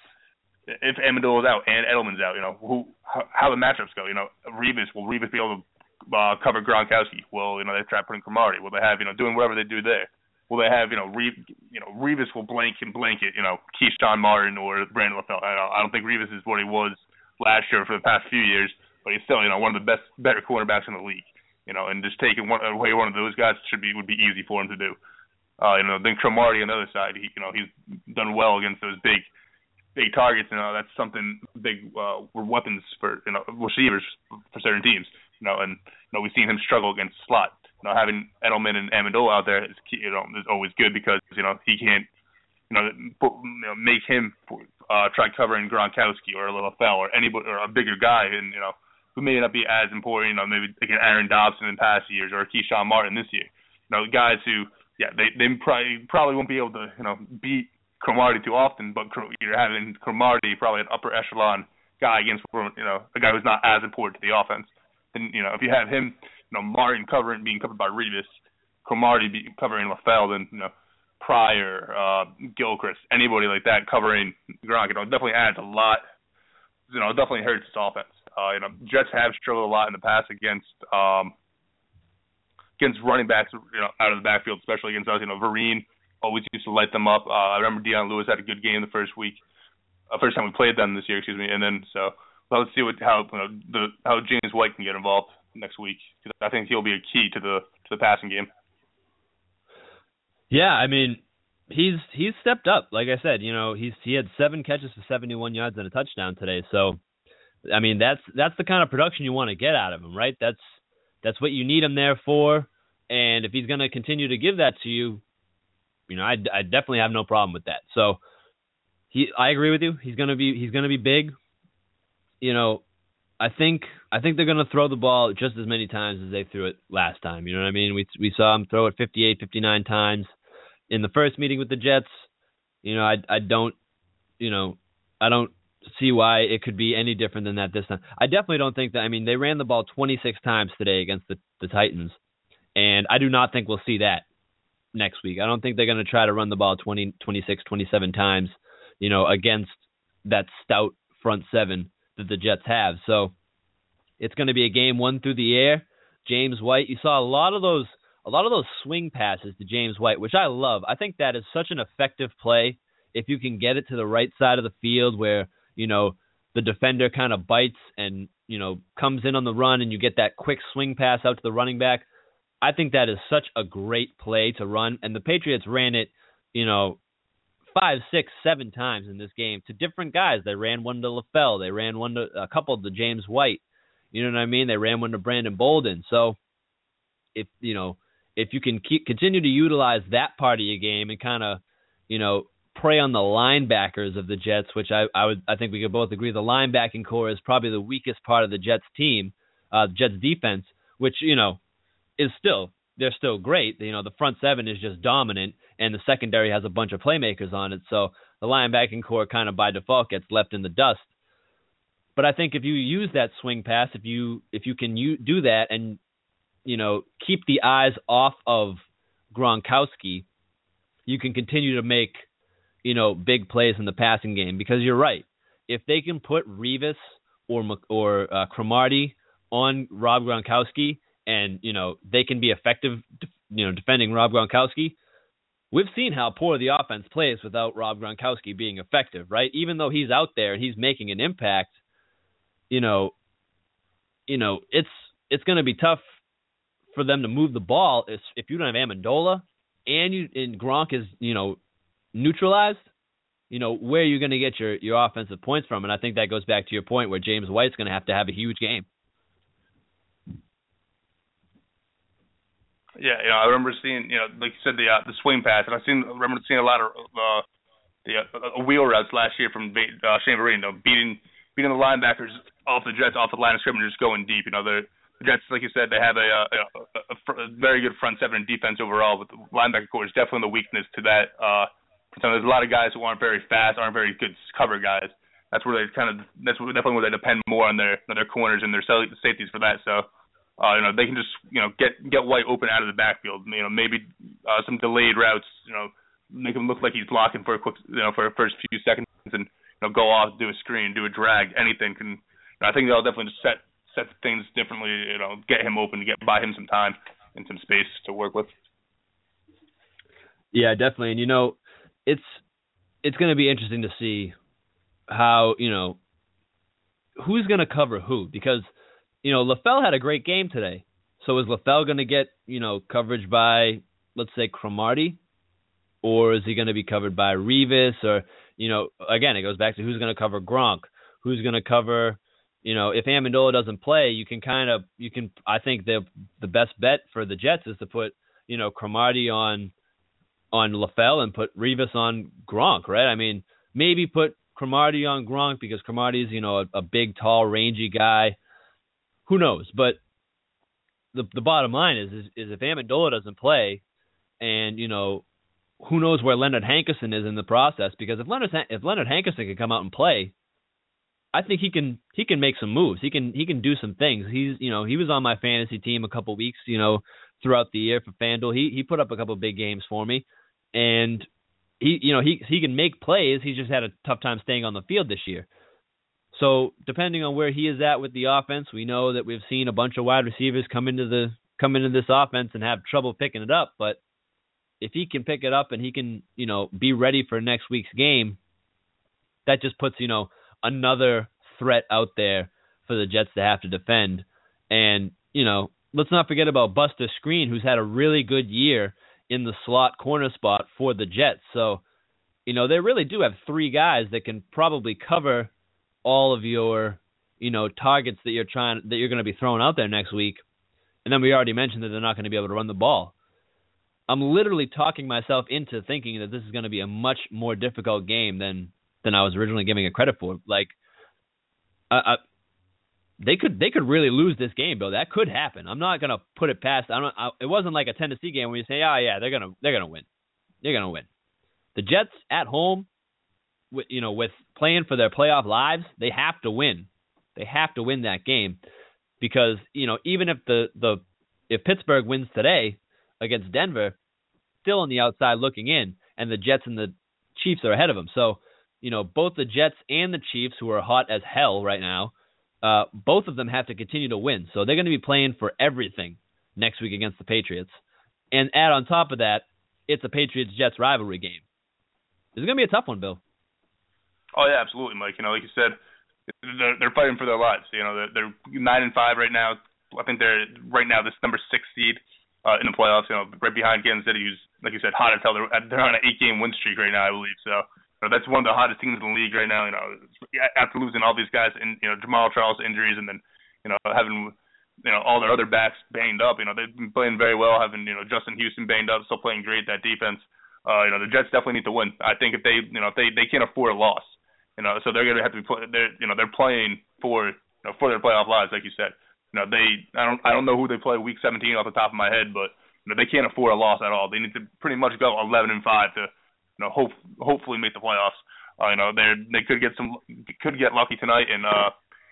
if Amendola is out and Edelman's out, you know who how, how the matchups go. You know, Revis will Revis be able to uh, cover Gronkowski? Will you know they try putting Cromartie? Will they have you know doing whatever they do there? Will they have, you know, Re, you know, Revis will blank and blanket, you know, Keyshawn Martin or Brandon LaFell. I don't, I don't think Revis is what he was last year for the past few years, but he's still, you know, one of the best, better cornerbacks in the league. You know, and just taking one away one of those guys should be would be easy for him to do. Uh, you know, then Cromartie on the other side, he, you know, he's done well against those big, big targets. You know, that's something big uh, weapons for you know receivers for certain teams. You know, and you know we've seen him struggle against slot. You know, having Edelman and Amendola out there is, you know, is always good because, you know, he can't, you know, put, you know make him uh, try covering Gronkowski or LaFell or anybody or a bigger guy, and, you know, who may not be as important, you know, maybe like an Aaron Dobson in past years or Keyshawn Martin this year. You know, guys who, yeah, they they probably probably won't be able to, you know, beat Cromartie too often, but you're having Cromartie probably an upper echelon guy against, you know, a guy who's not as important to the offense. Then, you know, if you have him, you know, Martin covering, being covered by Revis, Cromartie be covering LaFell, then, you know, Pryor, uh, Gilchrist, anybody like that covering Gronk, you know, it definitely adds a lot, you know, it definitely hurts his offense. Uh, you know, Jets have struggled a lot in the past against, um, against running backs, you know, out of the backfield, especially against us. You know, Vereen always used to light them up. Uh, I remember Deion Lewis had a good game the first week, uh, first time we played them this year, excuse me, and then, so, well, let's see what, how, you know, the, how James White can get involved next week, because I think he'll be a key to the to the passing game. Yeah, I mean, he's he's stepped up. Like I said, you know, he's he had seven catches for seventy-one yards and a touchdown today. So, I mean, that's that's the kind of production you want to get out of him, right? That's that's what you need him there for. And if he's going to continue to give that to you, you know, I, I definitely have no problem with that. So, he I agree with you. He's gonna be he's gonna be big. You know, I think I think they're going to throw the ball just as many times as they threw it last time. You know what I mean? We we saw them throw it fifty-eight, fifty-nine times in the first meeting with the Jets. You know, I I don't, you know, I don't see why it could be any different than that this time. I definitely don't think that. I mean, they ran the ball twenty-six times today against the, the Titans, and I do not think we'll see that next week. I don't think they're going to try to run the ball twenty, twenty-six, twenty-seven times, you know, against that stout front seven that the Jets have. So it's going to be a game won through the air. James White, you saw a lot of those a lot of those swing passes to James White, which I love. I think that is such an effective play if you can get it to the right side of the field where, you know, the defender kind of bites and, you know, comes in on the run and you get that quick swing pass out to the running back. I think that is such a great play to run, and the Patriots ran it, you know, five, six, seven times in this game to different guys. They ran one to LaFell. They ran one to a couple to James White. You know what I mean? They ran one to Brandon Bolden. So if, you know, if you can keep continue to utilize that part of your game and kind of, you know, prey on the linebackers of the Jets, which I, I would I think we could both agree the linebacking core is probably the weakest part of the Jets team, uh, Jets defense, which, you know, is still, they're still great. You know, the front seven is just dominant, and the secondary has a bunch of playmakers on it. So the linebacking core kind of by default gets left in the dust. But I think if you use that swing pass, if you if you can u- do that and, you know, keep the eyes off of Gronkowski, you can continue to make, you know, big plays in the passing game. Because you're right. If they can put Revis or or uh, Cromartie on Rob Gronkowski and, you know, they can be effective, you know, defending Rob Gronkowski, we've seen how poor the offense plays without Rob Gronkowski being effective, right? Even though he's out there and he's making an impact, you know, you know, it's it's going to be tough for them to move the ball if, if you don't have Amendola and you and Gronk is, you know, neutralized. You know, where are you going to get your, your offensive points from? And I think that goes back to your point where James White's going to have to have a huge game. Yeah, you know, I remember seeing, you know, like you said, the uh, the swing pass, and I seen I remember seeing a lot of uh, the uh, wheel routes last year from uh, Shane Vereen, you know, beating beating the linebackers off the Jets, off the line of scrimmage, just going deep. You know, the Jets, like you said, they have a, a, a, a very good front seven and defense overall, but the linebacker core is definitely the weakness to that. Uh, so there's a lot of guys who aren't very fast, aren't very good cover guys. That's where they kind of that's definitely where they depend more on their on their corners and their safeties for that. So. Uh, you know, they can just, you know, get get White open out of the backfield. You know, maybe uh, some delayed routes, you know, make him look like he's blocking for a quick, you know, for the first few seconds and, you know, go off, do a screen, do a drag, anything can, you know, I think they'll definitely just set, set things differently, you know, get him open, get buy him some time and some space to work with. Yeah, definitely. And, you know, it's, it's going to be interesting to see how, you know, who's going to cover who, because, you know, LaFell had a great game today. So is LaFell going to get, you know, coverage by, let's say, Cromartie? Or is he going to be covered by Revis? Or, you know, again, it goes back to who's going to cover Gronk? Who's going to cover, you know, if Amendola doesn't play, you can kind of, you can, I think the the best bet for the Jets is to put, you know, Cromartie on, on LaFell and put Revis on Gronk, right? I mean, maybe put Cromartie on Gronk because Cromartie's, you know, a, a big, tall, rangy guy. Who knows? But the the bottom line is, is is if Amendola doesn't play, and you know, who knows where Leonard Hankerson is in the process? Because if Leonard if Leonard Hankerson can come out and play, I think he can he can make some moves. He can he can do some things. He's you know he was on my fantasy team a couple weeks you know throughout the year for FanDuel. He he put up a couple big games for me, and he you know he he can make plays. He just had a tough time staying on the field this year. So depending on where he is at with the offense, we know that we've seen a bunch of wide receivers come into the come into this offense and have trouble picking it up. But if he can pick it up and he can, you know, be ready for next week's game, that just puts, you know, another threat out there for the Jets to have to defend. And, you know, let's not forget about Buster Skrine, who's had a really good year in the slot corner spot for the Jets. So, you know, they really do have three guys that can probably cover all of your, you know, targets that you're trying that you're going to be throwing out there next week. And then we already mentioned that they're not going to be able to run the ball. I'm literally talking myself into thinking that this is going to be a much more difficult game than than I was originally giving it credit for. Like, I, I, they could they could really lose this game, Bill. That could happen. I'm not going to put it past. I don't. I, it wasn't like a Tennessee game where you say, "Oh yeah, they're gonna they're gonna win. They're gonna win." The Jets at home, with, you know, with playing for their playoff lives, they have to win. They have to win that game because, you know, even if the, the if Pittsburgh wins today against Denver, still on the outside looking in, and the Jets and the Chiefs are ahead of them. So, you know, both the Jets and the Chiefs, who are hot as hell right now, uh, both of them have to continue to win. So they're going to be playing for everything next week against the Patriots. And add on top of that, it's a Patriots-Jets rivalry game. It's going to be a tough one, Bill. Oh yeah, absolutely, Mike. You know, like you said, they're, they're fighting for their lives. You know, they're, they're nine and five right now. I think they're right now this number six seed uh, in the playoffs. You know, right behind Kansas City, who's like you said, hot as hell. They're, they're on an eight-game win streak right now, I believe. So you know, that's one of the hottest teams in the league right now. You know, after losing all these guys, and you know, Jamal Charles injuries, and then you know having you know all their other backs banged up. You know, they've been playing very well. Having you know Justin Houston banged up, still playing great. That defense. Uh, you know, the Jets definitely need to win. I think if they, you know, if they, they can't afford a loss. You know, so they're going to have to be play, they're you know they're playing for you know for their playoff lives, like you said. You know, they I don't I don't know who they play week seventeen off the top of my head, but you know they can't afford a loss at all. They need to pretty much go eleven and five to you know hope hopefully make the playoffs. Uh, you know they they could get some could get lucky tonight and uh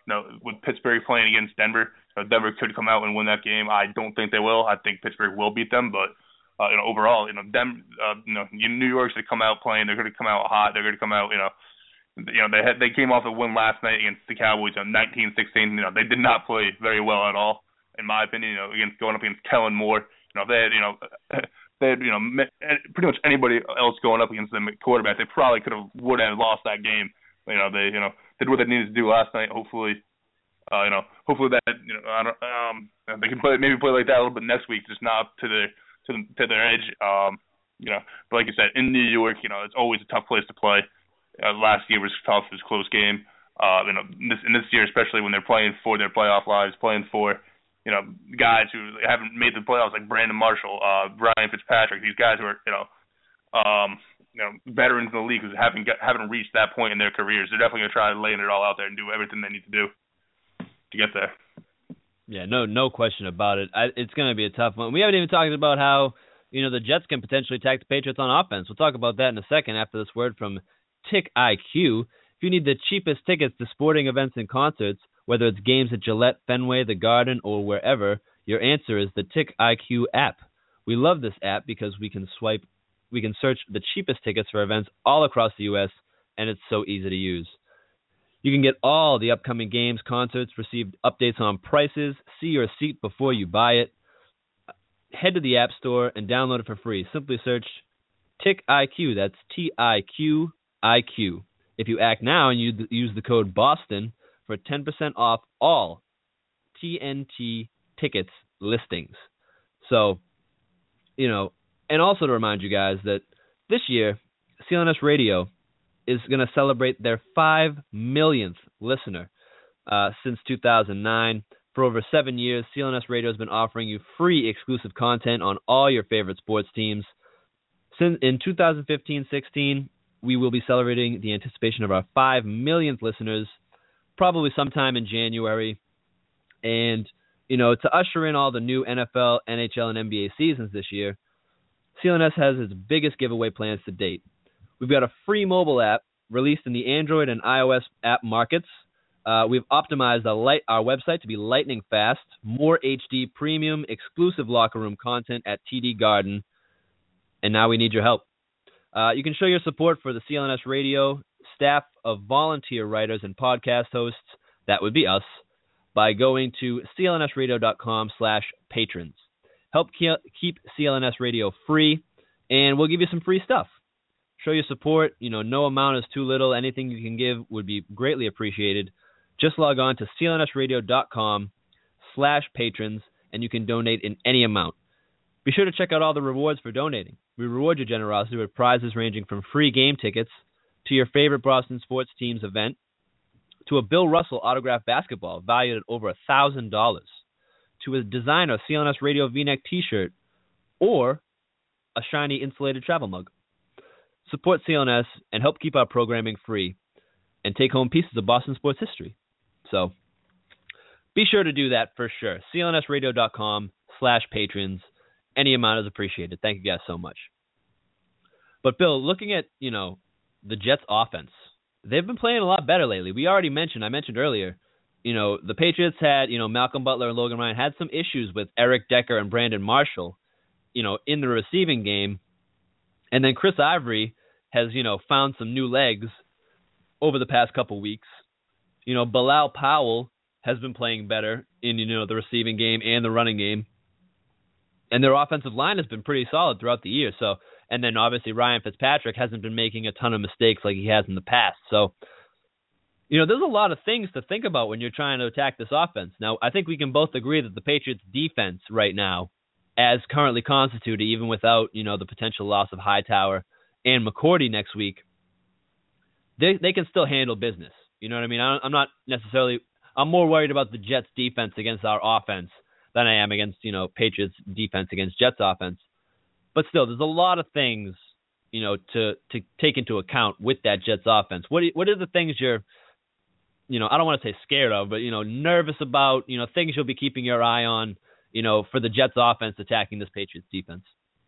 You know, with Pittsburgh playing against Denver, you know, Denver could come out and win that game. I don't think they will. I think Pittsburgh will beat them, but uh, you know, overall, you know, them, uh, you know, New York's going to come out playing. They're going to come out hot. They're going to come out, you know, you know, they had they came off a win last night against the Cowboys on nineteen sixteen. You know, they did not play very well at all, in my opinion. You know, against going up against Kellen Moore. You know, they had, you know, they had, you know, pretty much anybody else going up against them at quarterback. They probably could have would have lost that game. You know, they, you know, did what they needed to do last night. Hopefully, uh, you know, hopefully that, you know, I don't, um, they can play maybe play like that a little bit next week, just not to their to the, to their edge. Um, you know, but like you said, in New York, you know, it's always a tough place to play. Uh, last year was tough. It was a close game. Uh, you know, this and this year especially when they're playing for their playoff lives, playing for, you know, guys who haven't made the playoffs like Brandon Marshall, uh, Ryan Fitzpatrick. These guys who are, you know, um, you know, veterans in the league who haven't got, haven't reached that point in their careers. They're definitely gonna try laying it all out there and do everything they need to do to get there. Yeah, no, no question about it. I, it's gonna be a tough one. We haven't even talked about how, you know, the Jets can potentially attack the Patriots on offense. We'll talk about that in a second after this word from Tick I Q. If you need the cheapest tickets to sporting events and concerts, whether it's games at Gillette, Fenway, the Garden, or wherever, your answer is the Tick I Q app. We love this app because we can swipe, we can search the cheapest tickets for events all across the U S, and it's so easy to use. You can get all the upcoming games, concerts, receive updates on prices, see your seat before you buy it. Head to the App Store and download it for free. Simply search Tick I Q. That's T I Q I Q. If you act now and you use the code BOSTON for ten percent off all T N T tickets listings. So, you know, and also to remind you guys that this year, C L N S Radio is going to celebrate their five millionth listener uh, since two thousand nine. For over seven years, C L N S Radio has been offering you free exclusive content on all your favorite sports teams. Since in two thousand fifteen sixteen, we will be celebrating the anticipation of our five millionth listeners, probably sometime in January. And, you know, to usher in all the new N F L, N H L, and N B A seasons this year, C L N S has its biggest giveaway plans to date. We've got a free mobile app released in the Android and iOS app markets. Uh, we've optimized our, light, our website to be lightning fast, more H D premium, exclusive locker room content at T D Garden, and now we need your help. Uh, you can show your support for the C L N S Radio staff of volunteer writers and podcast hosts, that would be us, by going to C L N S radio dot com slash patrons. Help keep C L N S Radio free, and we'll give you some free stuff. Show your support. You know, no amount is too little. Anything you can give would be greatly appreciated. Just log on to C L N S radio dot com slash patrons, and you can donate in any amount. Be sure to check out all the rewards for donating. We reward your generosity with prizes ranging from free game tickets to your favorite Boston sports team's event to a Bill Russell autographed basketball valued at over one thousand dollars to a designer C L N S Radio V-neck t-shirt or a shiny insulated travel mug. Support C L N S and help keep our programming free and take home pieces of Boston sports history. So be sure to do that for sure. C L N S radio dot com slash patrons. Any amount is appreciated. Thank you guys so much. But Bill, looking at, you know, the Jets offense, they've been playing a lot better lately. We already mentioned, I mentioned earlier, you know, the Patriots had, you know, Malcolm Butler and Logan Ryan had some issues with Eric Decker and Brandon Marshall, you know, in the receiving game. And then Chris Ivory has, you know, found some new legs over the past couple weeks. You know, Bilal Powell has been playing better in, you know, the receiving game and the running game. And their offensive line has been pretty solid throughout the year. So, and then obviously Ryan Fitzpatrick hasn't been making a ton of mistakes like he has in the past. So, you know, there's a lot of things to think about when you're trying to attack this offense. Now, I think we can both agree that the Patriots defense right now, as currently constituted, even without, you know, the potential loss of Hightower and McCourty next week, they they can still handle business. You know what I mean? I, I'm not necessarily, I'm more worried about the Jets defense against our offense than I am against, you know, Patriots defense against Jets offense. But still, there's a lot of things, you know, to, to take into account with that Jets offense. What what are the things you're, you know, I don't want to say scared of, but, you know, nervous about, you know, things you'll be keeping your eye on, you know, for the Jets offense attacking this Patriots defense?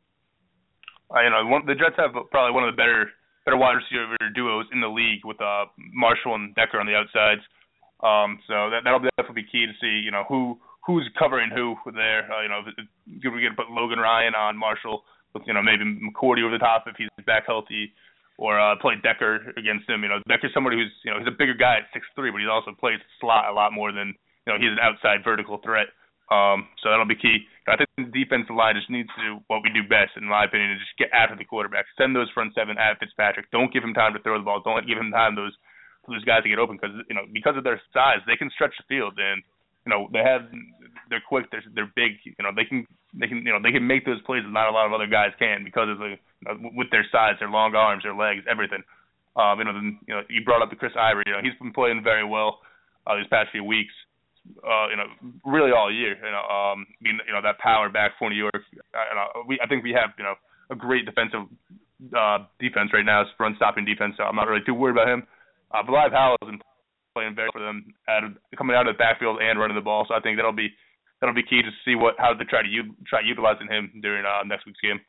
Uh, you know, one, the Jets have probably one of the better better wide receiver duos in the league with uh, Marshall and Decker on the outsides. Um, so that that'll definitely be key to see, you know, who who's covering who there. Uh, you know, could we get to put Logan Ryan on Marshall with, you know, maybe McCourty over the top if he's back healthy, or uh, play Decker against him. You know, Decker's somebody who's, you know, he's a bigger guy at six three, but he's also plays slot a lot more than, you know, he's an outside vertical threat. Um, so that'll be key. I think the defensive line just needs to do what we do best, in my opinion, is just get after the quarterback. Send those front seven at Fitzpatrick. Don't give him time to throw the ball. Don't give him time those for those guys to get open, because, you know, because of their size, they can stretch the field, and, you know, they have they're quick, they're they're big. You know, they can they can you know they can make those plays that not a lot of other guys can, because of the, you know, with their size, their long arms, their legs, everything. Um, you know, then, you know, you brought up the Chris Ivory. You know, he's been playing very well uh, these past few weeks. Uh, you know, really all year. You know, um, you know that power back for New York. I, you know, we I think we have, you know, a great defensive uh, defense right now. It's run stopping defense. So I'm not really too worried about him. Uh, but Live Howell has been playing very for them, out of, coming out of the backfield and running the ball. So I think that'll be that'll be key to see what how they try to u- try utilizing him during uh, next week's game.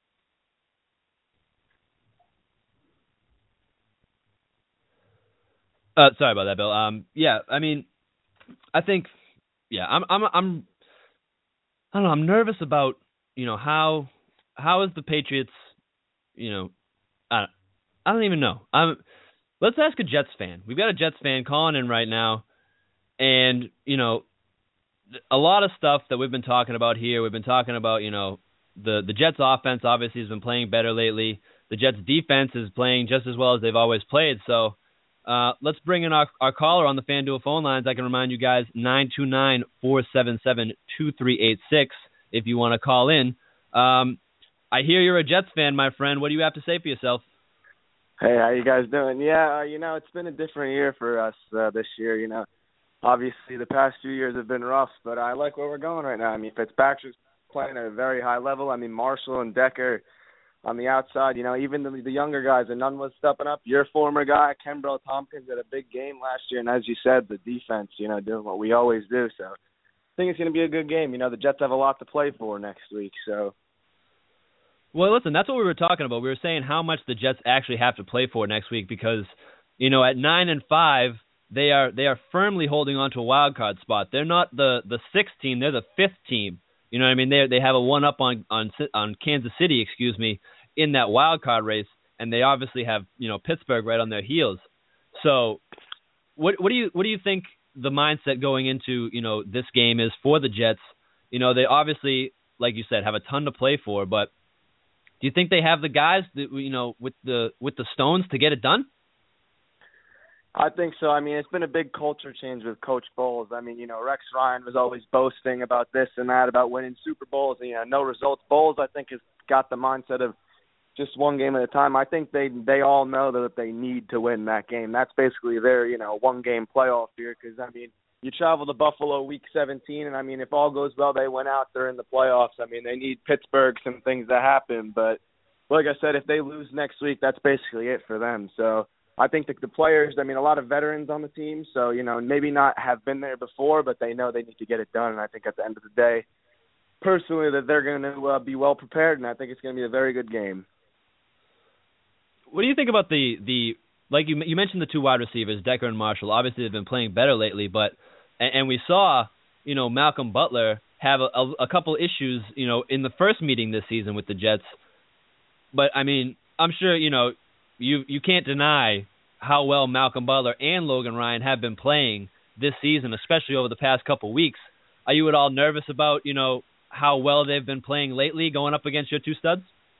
Uh, sorry about that, Bill. Um, yeah, I mean. I think, yeah, I'm, I'm, I'm, I don't know. I'm nervous about, you know, how, how is the Patriots, you know, I, I don't even know. I'm. Let's ask a Jets fan. We've got a Jets fan calling in right now, and you know, a lot of stuff that we've been talking about here. We've been talking about, you know, the the Jets offense obviously has been playing better lately. The Jets defense is playing just as well as they've always played. So. Uh, let's bring in our, our caller on the FanDuel phone lines. I can remind you guys, nine two nine, four seven seven, two three eight six if you want to call in. Um, I hear you're a Jets fan, my friend. What do you have to say for yourself? Hey, how you guys doing? Yeah, uh, you know, it's been a different year for us uh, this year. You know, obviously the past few years have been rough, but I like where we're going right now. I mean, Fitzpatrick's playing at a very high level. I mean, Marshall and Decker on the outside, you know, even the, the younger guys, and none was stepping up. Your former guy, Kenbrell Tompkins, had a big game last year, and as you said, the defense, you know, doing what we always do. So I think it's going to be a good game. You know, the Jets have a lot to play for next week. So, well, listen, that's what we were talking about. We were saying how much the Jets actually have to play for next week, because, you know, at nine and five, they are they are firmly holding on to a wild card spot. They're not the the sixth team; they're the fifth team. You know what I mean? They they have a one up on on on Kansas City, excuse me, in that wild card race, and they obviously have, you know, Pittsburgh right on their heels. So, what what do you what do you think the mindset going into, you know, this game is for the Jets? You know, they obviously, like you said, have a ton to play for, but do you think they have the guys that, you know, with the with the stones to get it done? I think so. I mean, it's been a big culture change with Coach Bowles. I mean, you know, Rex Ryan was always boasting about this and that, about winning Super Bowls, and, you know, no results. Bowles, I think, has got the mindset of just one game at a time. I think they they all know that they need to win that game. That's basically their, you know, one-game playoff here, because, I mean, you travel to Buffalo week seventeen, and, I mean, if all goes well, they went out there in the playoffs. I mean, they need Pittsburgh, some things to happen. But, like I said, if they lose next week, that's basically it for them. So I think that the players, I mean, a lot of veterans on the team, so, you know, maybe not have been there before, but they know they need to get it done. And I think at the end of the day, personally, that they're going to uh, be well prepared, and I think it's going to be a very good game. What do you think about the, the like you you mentioned the two wide receivers, Decker and Marshall? Obviously, they've been playing better lately, but and, and we saw, you know, Malcolm Butler have a, a, a couple issues, you know, in the first meeting this season with the Jets. But I mean, I'm sure, you know, you you can't deny how well Malcolm Butler and Logan Ryan have been playing this season, especially over the past couple weeks. Are you at all nervous about, you know, how well they've been playing lately going up against your two studs?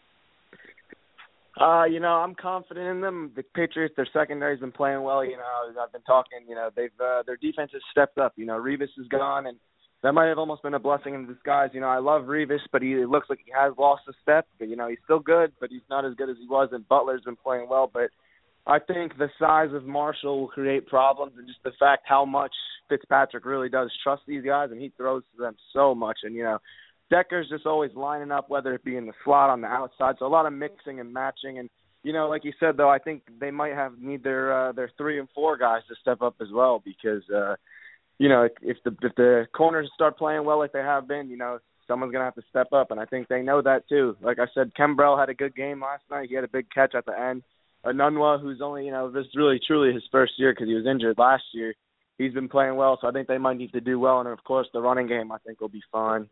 Uh, you know, I'm confident in them. The Patriots, their secondary's been playing well. You know, I've been talking. You know, they've uh, their defense has stepped up. You know, Revis is gone, and that might have almost been a blessing in disguise. You know, I love Revis, but he it looks like he has lost a step. But, you know, he's still good, but he's not as good as he was. And Butler's been playing well. But I think the size of Marshall will create problems, and just the fact how much Fitzpatrick really does trust these guys, and he throws to them so much. And, you know, Decker's just always lining up, whether it be in the slot, on the outside. So a lot of mixing and matching. And, you know, like you said, though, I think they might have need their uh, their three and four guys to step up as well, because, uh, you know, if the if the corners start playing well like they have been, you know, someone's going to have to step up. And I think they know that, too. Like I said, Kenbrell had a good game last night. He had a big catch at the end. Enunwa, who's only, you know, this is really truly his first year because he was injured last year. he's been playing well, so I think they might need to do well. And, of course, the running game I think will be fine.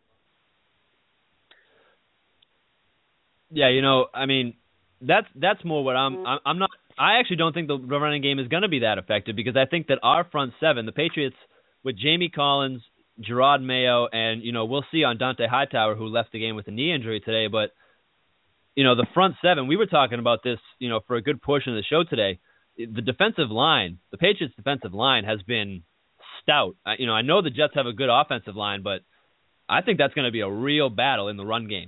Yeah, you know, I mean, that's that's more what I'm I'm, I'm not – I actually don't think the running game is going to be that effective because I think that our front seven, the Patriots with Jamie Collins, Gerard Mayo, and, you know, we'll see on Dante Hightower who left the game with a knee injury today, but, you know, the front seven, we were talking about this, you know, for a good portion of the show today. The defensive line, the Patriots' defensive line has been stout. I, you know, I know the Jets have a good offensive line, but I think that's going to be a real battle in the run game.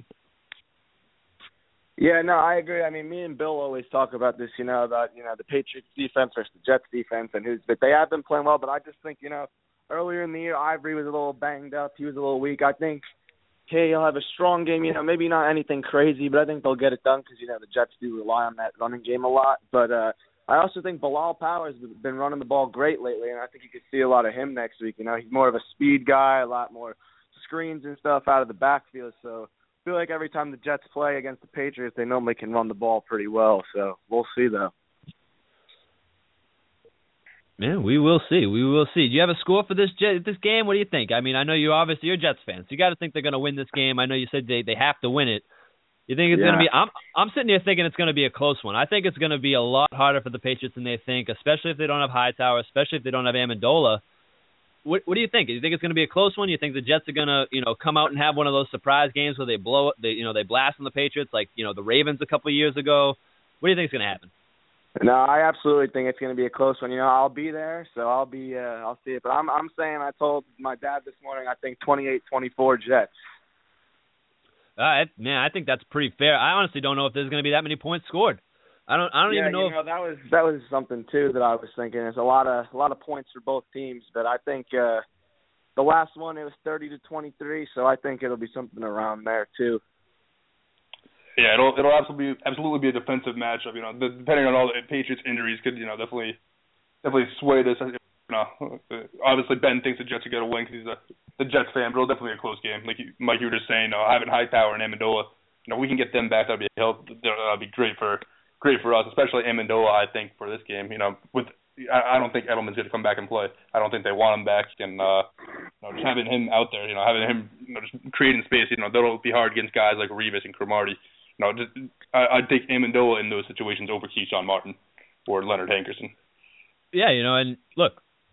Yeah, no, I agree. I mean, me and Bill always talk about this, you know, about, you know, the Patriots defense versus the Jets defense, and who's, but they have been playing well, but I just think, you know, earlier in the year, Ivory was a little banged up. He was a little weak. I think K, he'll have a strong game, you know, maybe not anything crazy, but I think they'll get it done because, you know, the Jets do rely on that running game a lot. But uh, I also think Bilal Powers has been running the ball great lately, and I think you could see a lot of him next week. You know, he's more of a speed guy, a lot more screens and stuff out of the backfield. So I feel like every time the Jets play against the Patriots, they normally can run the ball pretty well. So we'll see, though. Yeah, we will see. We will see. Do you have a score for this this game? What do you think? I mean, I know you obviously you're Jets fans. So you got to think they're going to win this game. I know you said they, they have to win it. You think it's yeah. going to be? I'm I'm sitting here thinking it's going to be a close one. I think it's going to be a lot harder for the Patriots than they think, especially if they don't have Hightower, especially if they don't have Amendola. What What do you think? Do you think it's going to be a close one? You think the Jets are going to you know come out and have one of those surprise games where they blow they you know they blast on the Patriots like you know the Ravens a couple of years ago? What do you think is going to happen? No, I absolutely think it's going to be a close one. You know, I'll be there, so I'll be, uh, I'll see it. But I'm, I'm saying, I told my dad this morning, I think twenty-eight twenty-four Jets. Uh, man, I think that's pretty fair. I honestly don't know if there's going to be that many points scored. I don't, I don't yeah, even know. You if... know, that was that was something too that I was thinking. There's a lot of a lot of points for both teams, but I think uh, the last one it was thirty to twenty-three, so I think it'll be something around there too. Yeah, it'll it'll absolutely be, absolutely be a defensive matchup. You know, the, depending on all the Patriots injuries, could you know definitely definitely sway this. You know, obviously Ben thinks the Jets are going to win because he's a the Jets fan, but it'll definitely be a close game. Like you, Mike, you were just saying, uh, having Hightower and Amendola, you know, we can get them back. That'd be that'd be great for great for us, especially Amendola. I think for this game, you know, with I, I don't think Edelman's going to come back and play. I don't think they want him back, and uh, you know, just having him out there, you know, having him you know, just creating space, you know, that'll be hard against guys like Revis and Cromartie. No, just, I, I'd take Amendola in those situations over Keyshawn Martin or Leonard Hankerson. Yeah, you know, and look,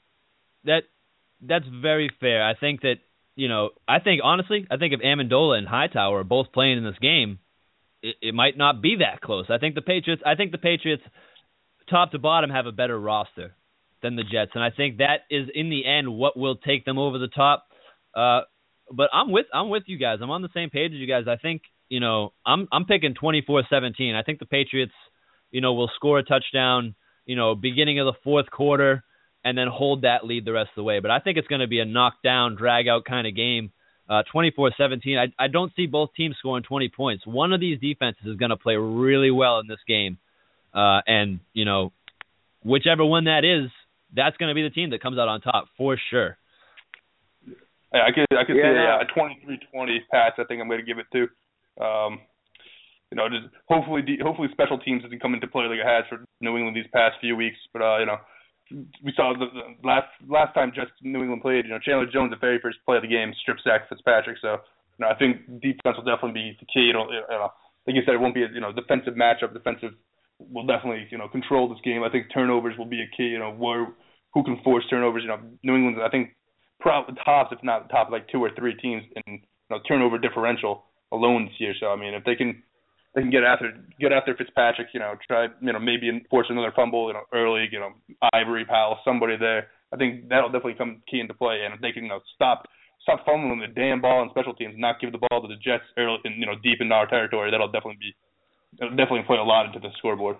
that that's very fair. I think that, you know, I think, honestly, I think if Amendola and Hightower are both playing in this game, it, it might not be that close. I think the Patriots, I think the Patriots, top to bottom, have a better roster than the Jets, and I think that is, in the end, what will take them over the top. Uh, but I'm with I'm with you guys. I'm on the same page as you guys. I think, you know, I'm I'm picking twenty-four seventeen. I think the Patriots, you know, will score a touchdown, you know, beginning of the fourth quarter, and then hold that lead the rest of the way. But I think it's going to be a knockdown, drag-out kind of game, uh, twenty-four seventeen. I, I don't see both teams scoring twenty points. One of these defenses is going to play really well in this game. Uh, and, you know, whichever one that is, that's going to be the team that comes out on top for sure. Yeah, I could I could yeah, see yeah. a twenty-three twenty pass. I think I'm going to give it to. Um, you know, just hopefully hopefully special teams doesn't come into play like it has for New England these past few weeks. But uh, you know, we saw the, the last last time just New England played. You know, Chandler Jones, the very first play of the game, strip sack Fitzpatrick. So you know, I think defense will definitely be the key. You know, like you said, it won't be a you know defensive matchup. Defensive will definitely you know control this game. I think turnovers will be a key. You know, where who can force turnovers. You know, New England, I think, probably tops, if not top, like two or three teams in you know, turnover differential alone this year. So I mean, if they can, they can get after get after Fitzpatrick. You know, try you know maybe force another fumble. You know, early. You know, Ivory, Powell, somebody there. I think that'll definitely come key into play. And if they can you know stop stop fumbling the damn ball on special teams and not give the ball to the Jets early, in, you know, deep in our territory, that'll definitely be it'll definitely play a lot into the scoreboard.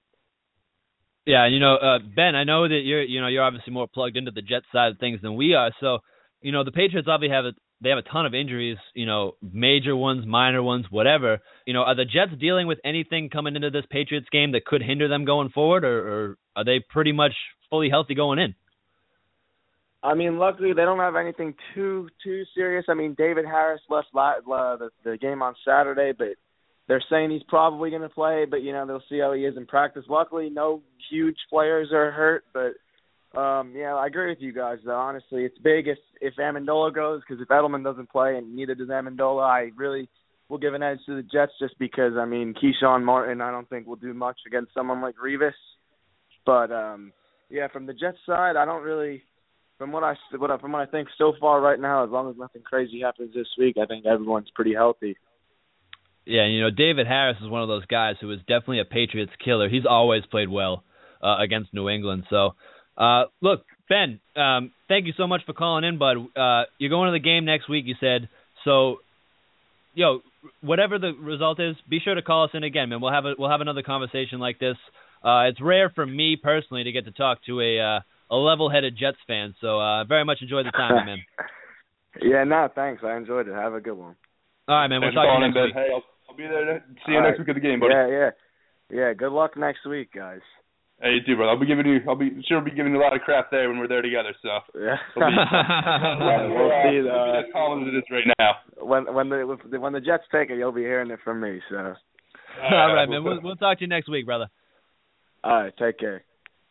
Yeah, you know, uh, Ben, I know that you're, you know, you're obviously more plugged into the Jets side of things than we are. So, you know, the Patriots obviously have a, they have a ton of injuries, you know, major ones, minor ones, whatever. You know, are the Jets dealing with anything coming into this Patriots game that could hinder them going forward, or, or are they pretty much fully healthy going in? I mean, luckily they don't have anything too too serious. I mean, David Harris left la- la- the, the game on Saturday, but they're saying he's probably going to play, but, you know, they'll see how he is in practice. Luckily, no huge players are hurt, but Um, yeah, I agree with you guys. Though honestly, it's big if if Amendola goes, because if Edelman doesn't play and neither does Amendola, I really will give an edge to the Jets just because I mean Keyshawn Martin, I don't think will do much against someone like Revis. But um, yeah, from the Jets side, I don't really. From what I what I, from what I think so far right now, as long as nothing crazy happens this week, I think everyone's pretty healthy. Yeah, you know, David Harris is one of those guys who is definitely a Patriots killer. He's always played well uh, against New England. So, uh, look, Ben, um, thank you so much for calling in, bud. Uh, you're going to the game next week, you said. So, yo, whatever the result is, be sure to call us in again, man. We'll have a, we'll have another conversation like this. Uh, it's rare for me personally to get to talk to a uh, a level-headed Jets fan, so I uh, very much enjoyed the time, man. Yeah, no, thanks. I enjoyed it. Have a good one. All right, man. We'll talk to you next week. Hey, I'll, I'll be there. See you All next right. week at the game, buddy. Yeah, yeah. Yeah, good luck next week, guys. Hey, you too, brother. I'll be giving you, I'll be sure I'll be giving you a lot of crap there when we're there together, so. Yeah. We'll, be, we'll see. The, we'll be as calm as it is right now. When, when, the, when the Jets take it, you'll be hearing it from me, so. All right, All right man. We'll, we'll talk to you next week, brother. All right, take care.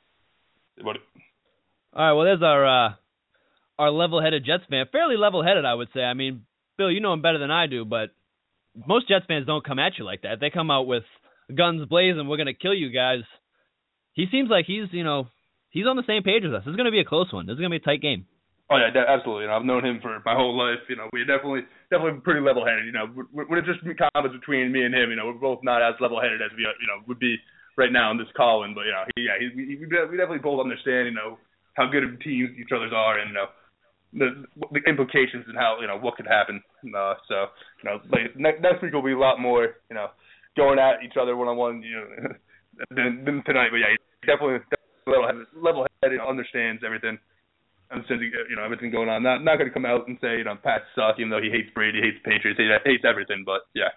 Hey, buddy. All right, well, there's our uh, our level-headed Jets fan. Fairly level-headed, I would say. I mean, Bill, you know him better than I do, but most Jets fans don't come at you like that. They come out with guns blazing, we're going to kill you guys. He seems like he's, you know, he's on the same page with us. This is going to be a close one. This is going to be a tight game. Oh, yeah, absolutely. You know, I've known him for my whole life. You know, we're definitely definitely pretty level-headed. You know, when it's just comments between me and him, you know, we're both not as level-headed as we, you know, would be right now in this call-in. But, you know, he, yeah, he, we, we definitely both understand, you know, how good of teams each other's are, and you know the the implications and how you know what could happen. Uh, so you know, like, next, next week will be a lot more you know going at each other one on one, you know, than, than tonight. But yeah, he definitely, definitely level headed, understands everything, understands you know everything going on. Not not going to come out and say you know Pat suck, even though he hates Brady, hates Patriots, he hates everything. But yeah.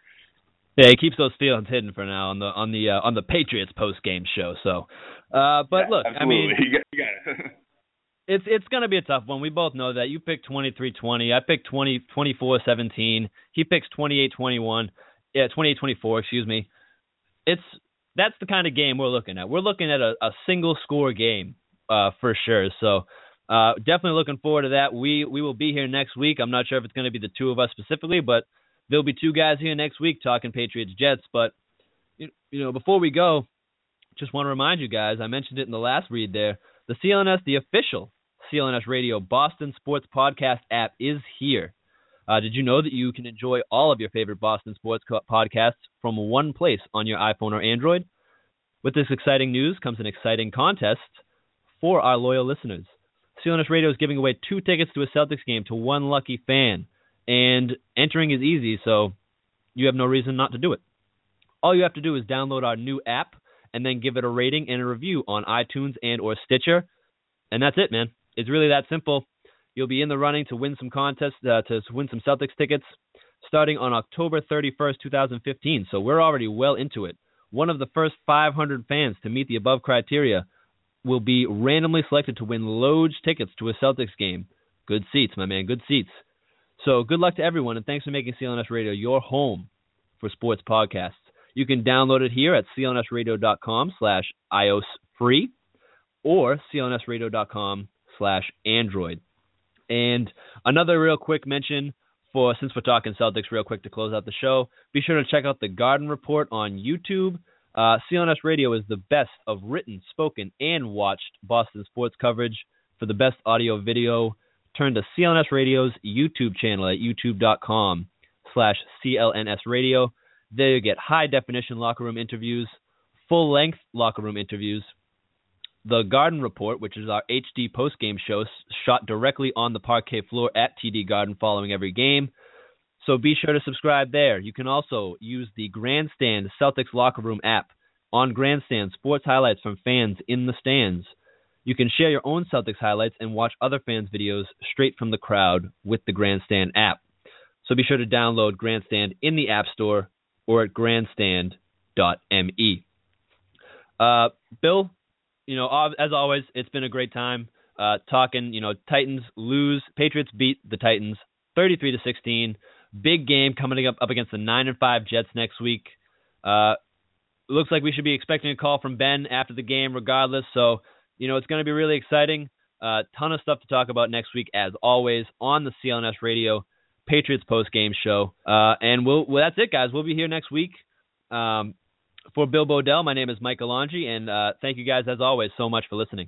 Yeah, he keeps those feelings hidden for now on the on the uh, on the Patriots post game show. So, uh, but yeah, look, absolutely. I mean, you got, you got it. it's it's gonna be a tough one. We both know that. You picked twenty-three twenty. I picked twenty twenty-four seventeen. He picks twenty-eight twenty-one. Yeah, twenty-eight twenty-four. Excuse me. It's that's the kind of game we're looking at. We're looking at a, a single score game uh, for sure. So, uh, definitely looking forward to that. We we will be here next week. I'm not sure if it's going to be the two of us specifically, but there'll be two guys here next week talking Patriots Jets. But, you know, before we go, just want to remind you guys, I mentioned it in the last read there, the C L N S, the official C L N S Radio Boston Sports Podcast app is here. Uh, did you know that you can enjoy all of your favorite Boston sports co- podcasts from one place on your iPhone or Android? With this exciting news comes an exciting contest for our loyal listeners. C L N S Radio is giving away two tickets to a Celtics game to one lucky fan. And entering is easy, so you have no reason not to do it. All you have to do is download our new app and then give it a rating and a review on iTunes and or Stitcher. And that's it, man. It's really that simple. You'll be in the running to win some contests, uh, to win some Celtics tickets starting on October thirty-first, twenty fifteen. So we're already well into it. One of the first five hundred fans to meet the above criteria will be randomly selected to win Loge tickets to a Celtics game. Good seats, my man, good seats. So good luck to everyone, and thanks for making C L N S Radio your home for sports podcasts. You can download it here at C L N S radio dot com slash iOS free or C L N S radio dot com slash Android. And another real quick mention for, since we're talking Celtics real quick to close out the show, be sure to check out the Garden Report on YouTube. Uh, C L N S Radio is the best of written, spoken, and watched Boston sports coverage. For the best audio video, turn to C L N S Radio's YouTube channel at youtube dot com slash C L N S Radio. There you get high-definition locker room interviews, full-length locker room interviews, the Garden Report, which is our H D post-game show shot directly on the parquet floor at T D Garden following every game. So be sure to subscribe there. You can also use the Grandstand Celtics Locker Room app. On Grandstand, sports highlights from fans in the stands. You can share your own Celtics highlights and watch other fans' videos straight from the crowd with the Grandstand app. So be sure to download Grandstand in the App Store or at grandstand dot m e. Uh, Bill, you know, as always, it's been a great time uh, talking. You know, Titans lose, Patriots beat the Titans thirty-three to sixteen. Big game coming up up against the nine and five Jets next week. Uh, looks like we should be expecting a call from Ben after the game, regardless. So, you know, it's going to be really exciting. A uh, ton of stuff to talk about next week, as always, on the C L N S Radio Patriots post-game show. Uh, and we'll, well, that's it, guys. We'll be here next week. Um, for Bill Bodell, my name is Mike Alonji, and uh, thank you guys, as always, so much for listening.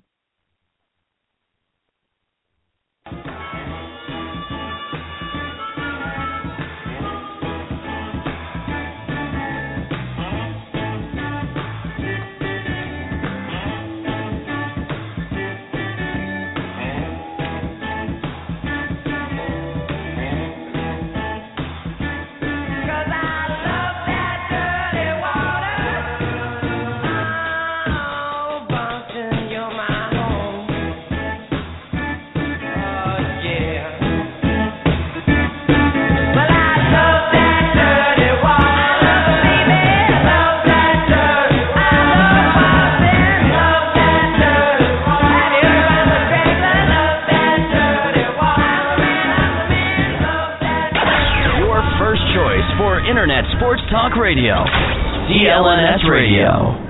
Internet Sports Talk Radio, C L N S Radio.